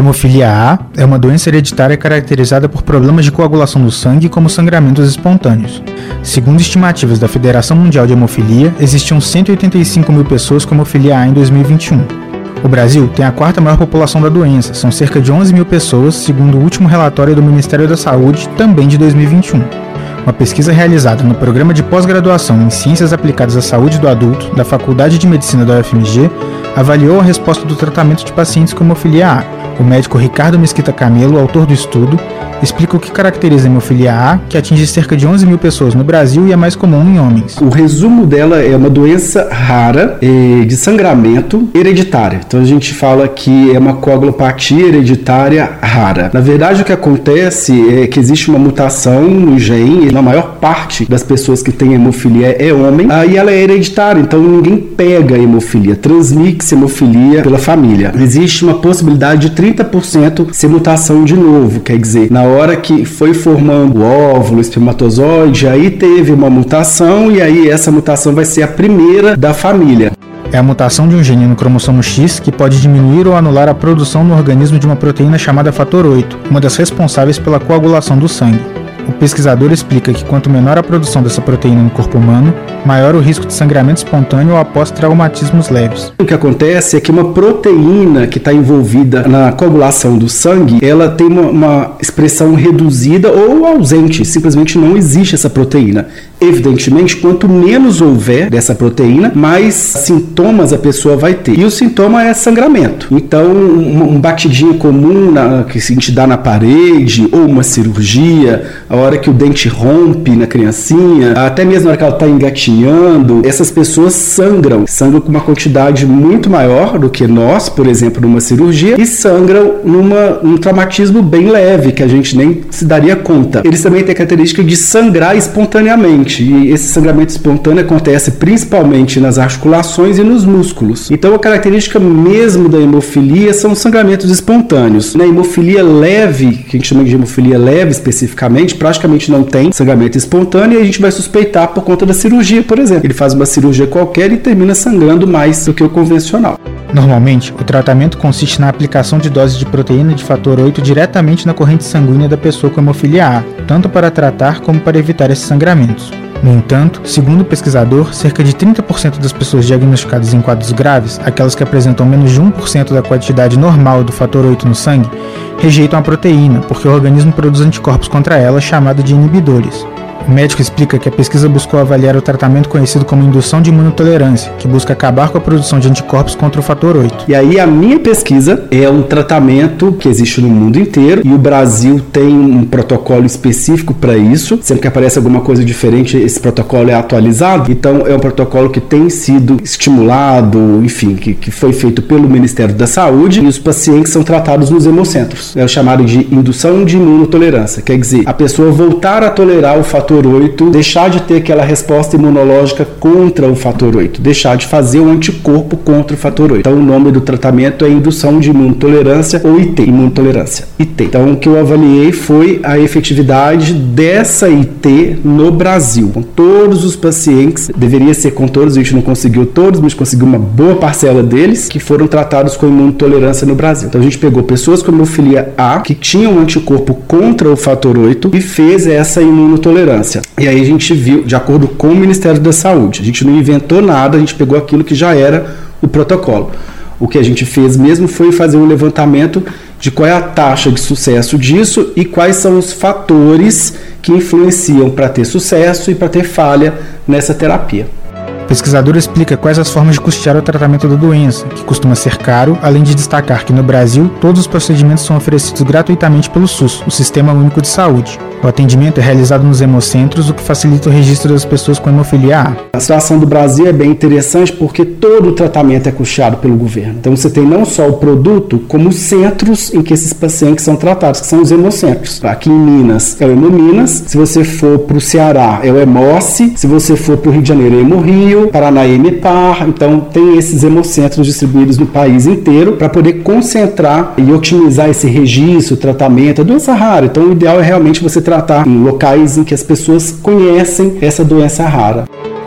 hemofilia A é uma doença hereditária caracterizada por problemas de coagulação do sangue, como sangramentos espontâneos. Segundo estimativas da Federação Mundial de Hemofilia, existiam 185 mil pessoas com hemofilia A em 2021. O Brasil tem a quarta maior população da doença, são cerca de 11 mil pessoas, segundo o último relatório do Ministério da Saúde, também de 2021. Uma pesquisa realizada no Programa de Pós-Graduação em Ciências Aplicadas à Saúde do Adulto, da Faculdade de Medicina da UFMG, avaliou a resposta do tratamento de pacientes com hemofilia A. O médico Ricardo Mesquita Camelo, autor do estudo, explica o que caracteriza a hemofilia A, que atinge cerca de 11 mil pessoas no Brasil e é mais comum em homens.
O resumo dela é uma doença rara de sangramento hereditária. Então a gente fala que é uma coagulopatia hereditária rara. Na verdade, o que acontece é que existe uma mutação no gene, na maior parte das pessoas que têm hemofilia é homem, e ela é hereditária, então ninguém pega hemofilia, transmite-se hemofilia pela família. Existe uma possibilidade de 30% ser mutação de novo, quer dizer, na hora que foi formando o óvulo, o espermatozoide, aí teve uma mutação e aí essa mutação vai ser a primeira da família.
É a mutação de um gene no cromossomo X que pode diminuir ou anular a produção no organismo de uma proteína chamada fator 8, uma das responsáveis pela coagulação do sangue. O pesquisador explica que quanto menor a produção dessa proteína no corpo humano, maior o risco de sangramento espontâneo após traumatismos leves.
O que acontece é que uma proteína que está envolvida na coagulação do sangue, ela tem uma expressão reduzida ou ausente, simplesmente não existe essa proteína. Evidentemente, quanto menos houver dessa proteína, mais sintomas a pessoa vai ter. E o sintoma é sangramento. Então, um batidinho comum que a gente dá na parede, ou uma cirurgia, a hora que o dente rompe na criancinha, até mesmo na hora que ela está engatinhando, essas pessoas sangram com uma quantidade muito maior do que nós, por exemplo, numa cirurgia, e sangram num traumatismo bem leve, que a gente nem se daria conta. Eles também têm a característica de sangrar espontaneamente, e esse sangramento espontâneo acontece principalmente nas articulações e nos músculos. Então a característica mesmo da hemofilia são os sangramentos espontâneos. Na hemofilia leve, que a gente chama de hemofilia leve especificamente, praticamente não tem sangramento espontâneo, e a gente vai suspeitar por conta da cirurgia, por exemplo. Ele faz uma cirurgia qualquer e termina sangrando mais do que o convencional.
Normalmente, o tratamento consiste na aplicação de doses de proteína de fator 8 diretamente na corrente sanguínea da pessoa com hemofilia A, tanto para tratar como para evitar esses sangramentos. No entanto, segundo o pesquisador, cerca de 30% das pessoas diagnosticadas em quadros graves, aquelas que apresentam menos de 1% da quantidade normal do fator 8 no sangue, rejeitam a proteína, porque o organismo produz anticorpos contra ela, chamado de inibidores. O médico explica que a pesquisa buscou avaliar o tratamento conhecido como indução de imunotolerância, que busca acabar com a produção de anticorpos contra o fator 8.
E aí a minha pesquisa é um tratamento que existe no mundo inteiro, e o Brasil tem um protocolo específico para isso. Sempre que aparece alguma coisa diferente, esse protocolo é atualizado. Então é um protocolo que tem sido estimulado, enfim, que foi feito pelo Ministério da Saúde, e os pacientes são tratados nos hemocentros. É o chamado de indução de imunotolerância, quer dizer, a pessoa voltar a tolerar o fator 8, deixar de ter aquela resposta imunológica contra o fator 8, deixar de fazer o anticorpo contra o fator 8. Então o nome do tratamento é indução de imunotolerância, ou IT, imunotolerância, IT. Então o que eu avaliei foi a efetividade dessa IT no Brasil, com todos os pacientes, deveria ser com todos, a gente não conseguiu todos, mas conseguiu uma boa parcela deles, que foram tratados com imunotolerância no Brasil. Então a gente pegou pessoas com hemofilia A, que tinham um anticorpo contra o fator 8, e fez essa imunotolerância. E aí a gente viu, de acordo com o Ministério da Saúde, a gente não inventou nada, a gente pegou aquilo que já era o protocolo. O que a gente fez mesmo foi fazer um levantamento de qual é a taxa de sucesso disso e quais são os fatores que influenciam para ter sucesso e para ter falha nessa terapia.
O pesquisador explica quais as formas de custear o tratamento da doença, que costuma ser caro, além de destacar que no Brasil todos os procedimentos são oferecidos gratuitamente pelo SUS, o Sistema Único de Saúde. O atendimento é realizado nos hemocentros, o que facilita o registro das pessoas com hemofilia A.
A situação do Brasil é bem interessante porque todo o tratamento é custeado pelo governo. Então você tem não só o produto, como os centros em que esses pacientes são tratados, que são os hemocentros. Aqui em Minas é o Hemominas, se você for para o Ceará é o Hemoce, se você for para o Rio de Janeiro é Hemorrio, Paraná é Hemepar. Então tem esses hemocentros distribuídos no país inteiro para poder concentrar e otimizar esse registro, tratamento. É doença rara, então o ideal é realmente você tratar em locais em que as pessoas conhecem essa doença rara.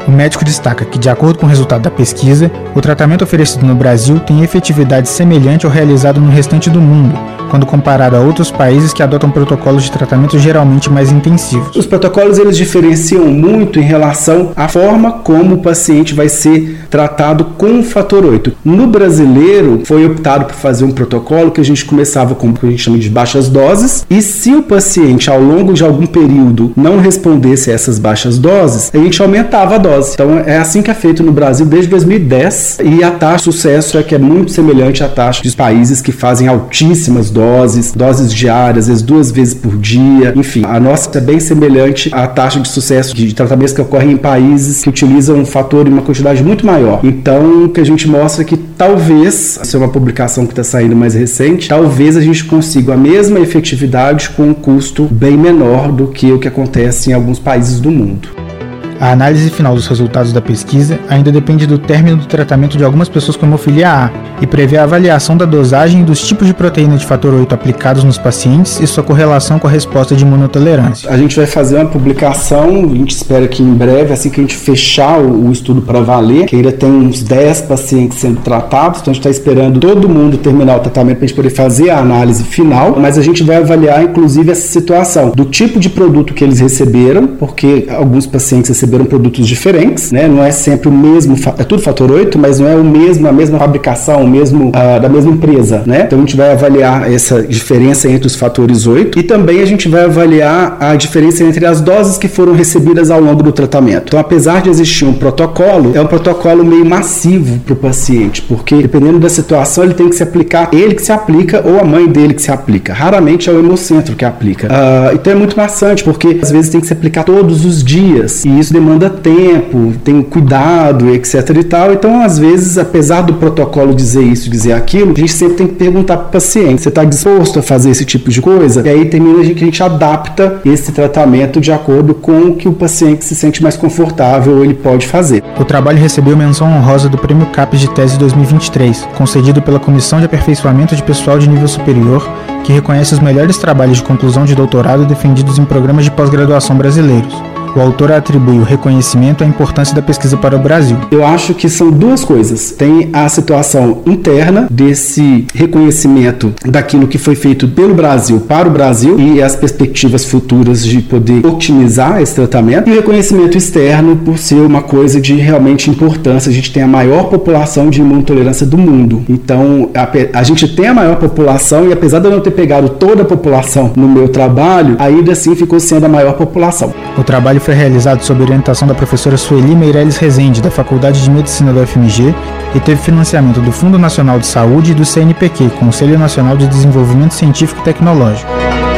O médico destaca que, de acordo com o resultado da pesquisa, o tratamento oferecido no Brasil tem efetividade semelhante ao realizado no restante do mundo, quando comparado a outros países que adotam protocolos de tratamento geralmente mais intensivos.
Os protocolos eles diferenciam muito em relação à forma como o paciente vai ser tratado com o fator 8. No brasileiro, foi optado por fazer um protocolo que a gente começava com o que a gente chama de baixas doses, e se o paciente ao longo de algum período não respondesse a essas baixas doses, a gente aumentava a dose. Então é assim que é feito no Brasil desde 2010, e a taxa de sucesso é que é muito semelhante à taxa dos países que fazem altíssimas doses diárias, às vezes 2 vezes por dia, enfim, a nossa é bem semelhante à taxa de sucesso de tratamentos que ocorrem em países que utilizam um fator em uma quantidade muito maior. Então, o que a gente mostra é que talvez, essa é uma publicação que está saindo mais recente, talvez a gente consiga a mesma efetividade com um custo bem menor do que o que acontece em alguns países do mundo.
A análise final dos resultados da pesquisa ainda depende do término do tratamento de algumas pessoas com hemofilia A e prevê a avaliação da dosagem e dos tipos de proteína de fator 8 aplicados nos pacientes e sua correlação com a resposta de imunotolerância.
A gente vai fazer uma publicação, a gente espera que em breve, assim que a gente fechar o estudo para valer, que ainda tem uns 10 pacientes sendo tratados, então a gente está esperando todo mundo terminar o tratamento para a gente poder fazer a análise final, mas a gente vai avaliar inclusive essa situação do tipo de produto que eles receberam, porque alguns pacientes receberam produtos diferentes, né? Não é sempre o mesmo, é tudo fator 8, mas não é a mesma fabricação, da mesma empresa, né? Então a gente vai avaliar essa diferença entre os fatores 8 e também a gente vai avaliar a diferença entre as doses que foram recebidas ao longo do tratamento. Então, apesar de existir um protocolo, é um protocolo meio massivo para o paciente, porque dependendo da situação ele tem que se aplicar, ele que se aplica ou a mãe dele que se aplica. Raramente é o hemocentro que aplica. Então é muito maçante, porque às vezes tem que se aplicar todos os dias e isso demanda tempo, tem cuidado, etc e tal. Então, às vezes, apesar do protocolo dizer isso, dizer aquilo, a gente sempre tem que perguntar para o paciente, você está disposto a fazer esse tipo de coisa? E aí termina que a gente adapta esse tratamento de acordo com o que o paciente se sente mais confortável ou ele pode fazer.
O trabalho recebeu menção honrosa do Prêmio CAPES de Tese 2023, concedido pela Comissão de Aperfeiçoamento de Pessoal de Nível Superior, que reconhece os melhores trabalhos de conclusão de doutorado defendidos em programas de pós-graduação brasileiros. O autor atribui o reconhecimento à importância da pesquisa para o Brasil.
Eu acho que são duas coisas. Tem a situação interna desse reconhecimento daquilo que foi feito pelo Brasil para o Brasil e as perspectivas futuras de poder otimizar esse tratamento, e o reconhecimento externo por ser uma coisa de realmente importância. A gente tem a maior população de imunotolerância do mundo. Então, a gente tem a maior população e apesar de eu não ter pegado toda a população no meu trabalho, ainda assim ficou sendo a maior população.
O trabalho foi realizado sob orientação da professora Sueli Meirelles Rezende, da Faculdade de Medicina da UFMG, e teve financiamento do Fundo Nacional de Saúde e do CNPq, Conselho Nacional de Desenvolvimento Científico e Tecnológico.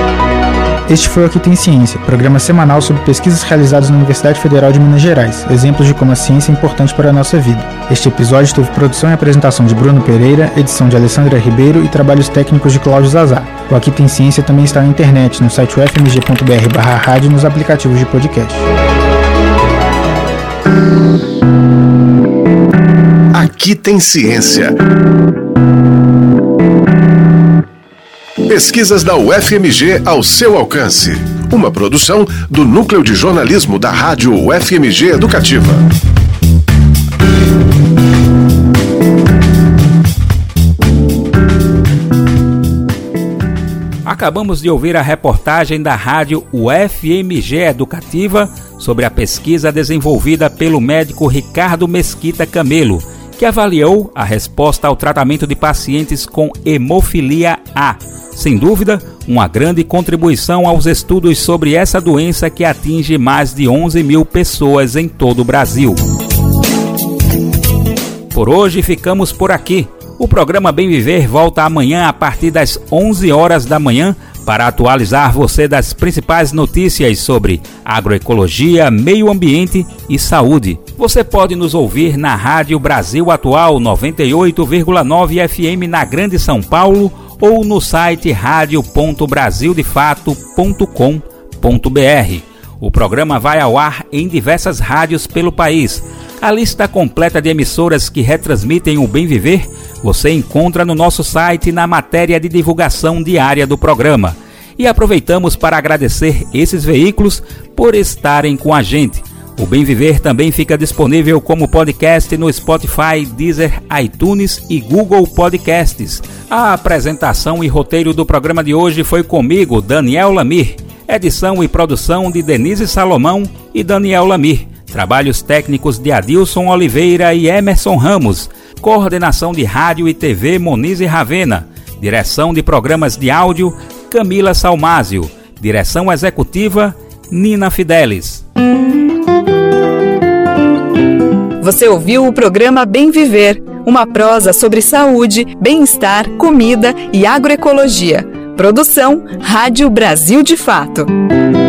Este foi o Aqui Tem Ciência, programa semanal sobre pesquisas realizadas na Universidade Federal de Minas Gerais, exemplos de como a ciência é importante para a nossa vida. Este episódio teve produção e apresentação de Bruno Pereira, edição de Alessandra Ribeiro e trabalhos técnicos de Cláudio Zazar. O Aqui Tem Ciência também está na internet, no site ufmg.br/rádio e nos aplicativos de podcast.
Aqui Tem Ciência. Pesquisas da UFMG ao seu alcance. Uma produção do Núcleo de Jornalismo da Rádio UFMG Educativa.
Acabamos de ouvir a reportagem da Rádio UFMG Educativa sobre a pesquisa desenvolvida pelo médico Ricardo Mesquita Camelo, que avaliou a resposta ao tratamento de pacientes com hemofilia A. Sem dúvida, uma grande contribuição aos estudos sobre essa doença que atinge mais de 11 mil pessoas em todo o Brasil. Por hoje ficamos por aqui. O programa Bem Viver volta amanhã a partir das 11 horas da manhã para atualizar você das principais notícias sobre agroecologia, meio ambiente e saúde. Você pode nos ouvir na Rádio Brasil Atual 98,9 FM na Grande São Paulo ou no site radio.brasildefato.com.br. O programa vai ao ar em diversas rádios pelo país. A lista completa de emissoras que retransmitem o Bem Viver você encontra no nosso site na matéria de divulgação diária do programa. E aproveitamos para agradecer esses veículos por estarem com a gente. O Bem Viver também fica disponível como podcast no Spotify, Deezer, iTunes e Google Podcasts. A apresentação e roteiro do programa de hoje foi comigo, Daniel Lamir. Edição e produção de Denise Salomão e Daniel Lamir. Trabalhos técnicos de Adilson Oliveira e Emerson Ramos. Coordenação de Rádio e TV Monize Ravena. Direção de programas de áudio Camila Salmásio. Direção executiva Nina Fidelis.
Você ouviu o programa Bem Viver, uma prosa sobre saúde, bem-estar, comida e agroecologia. Produção Rádio Brasil de Fato.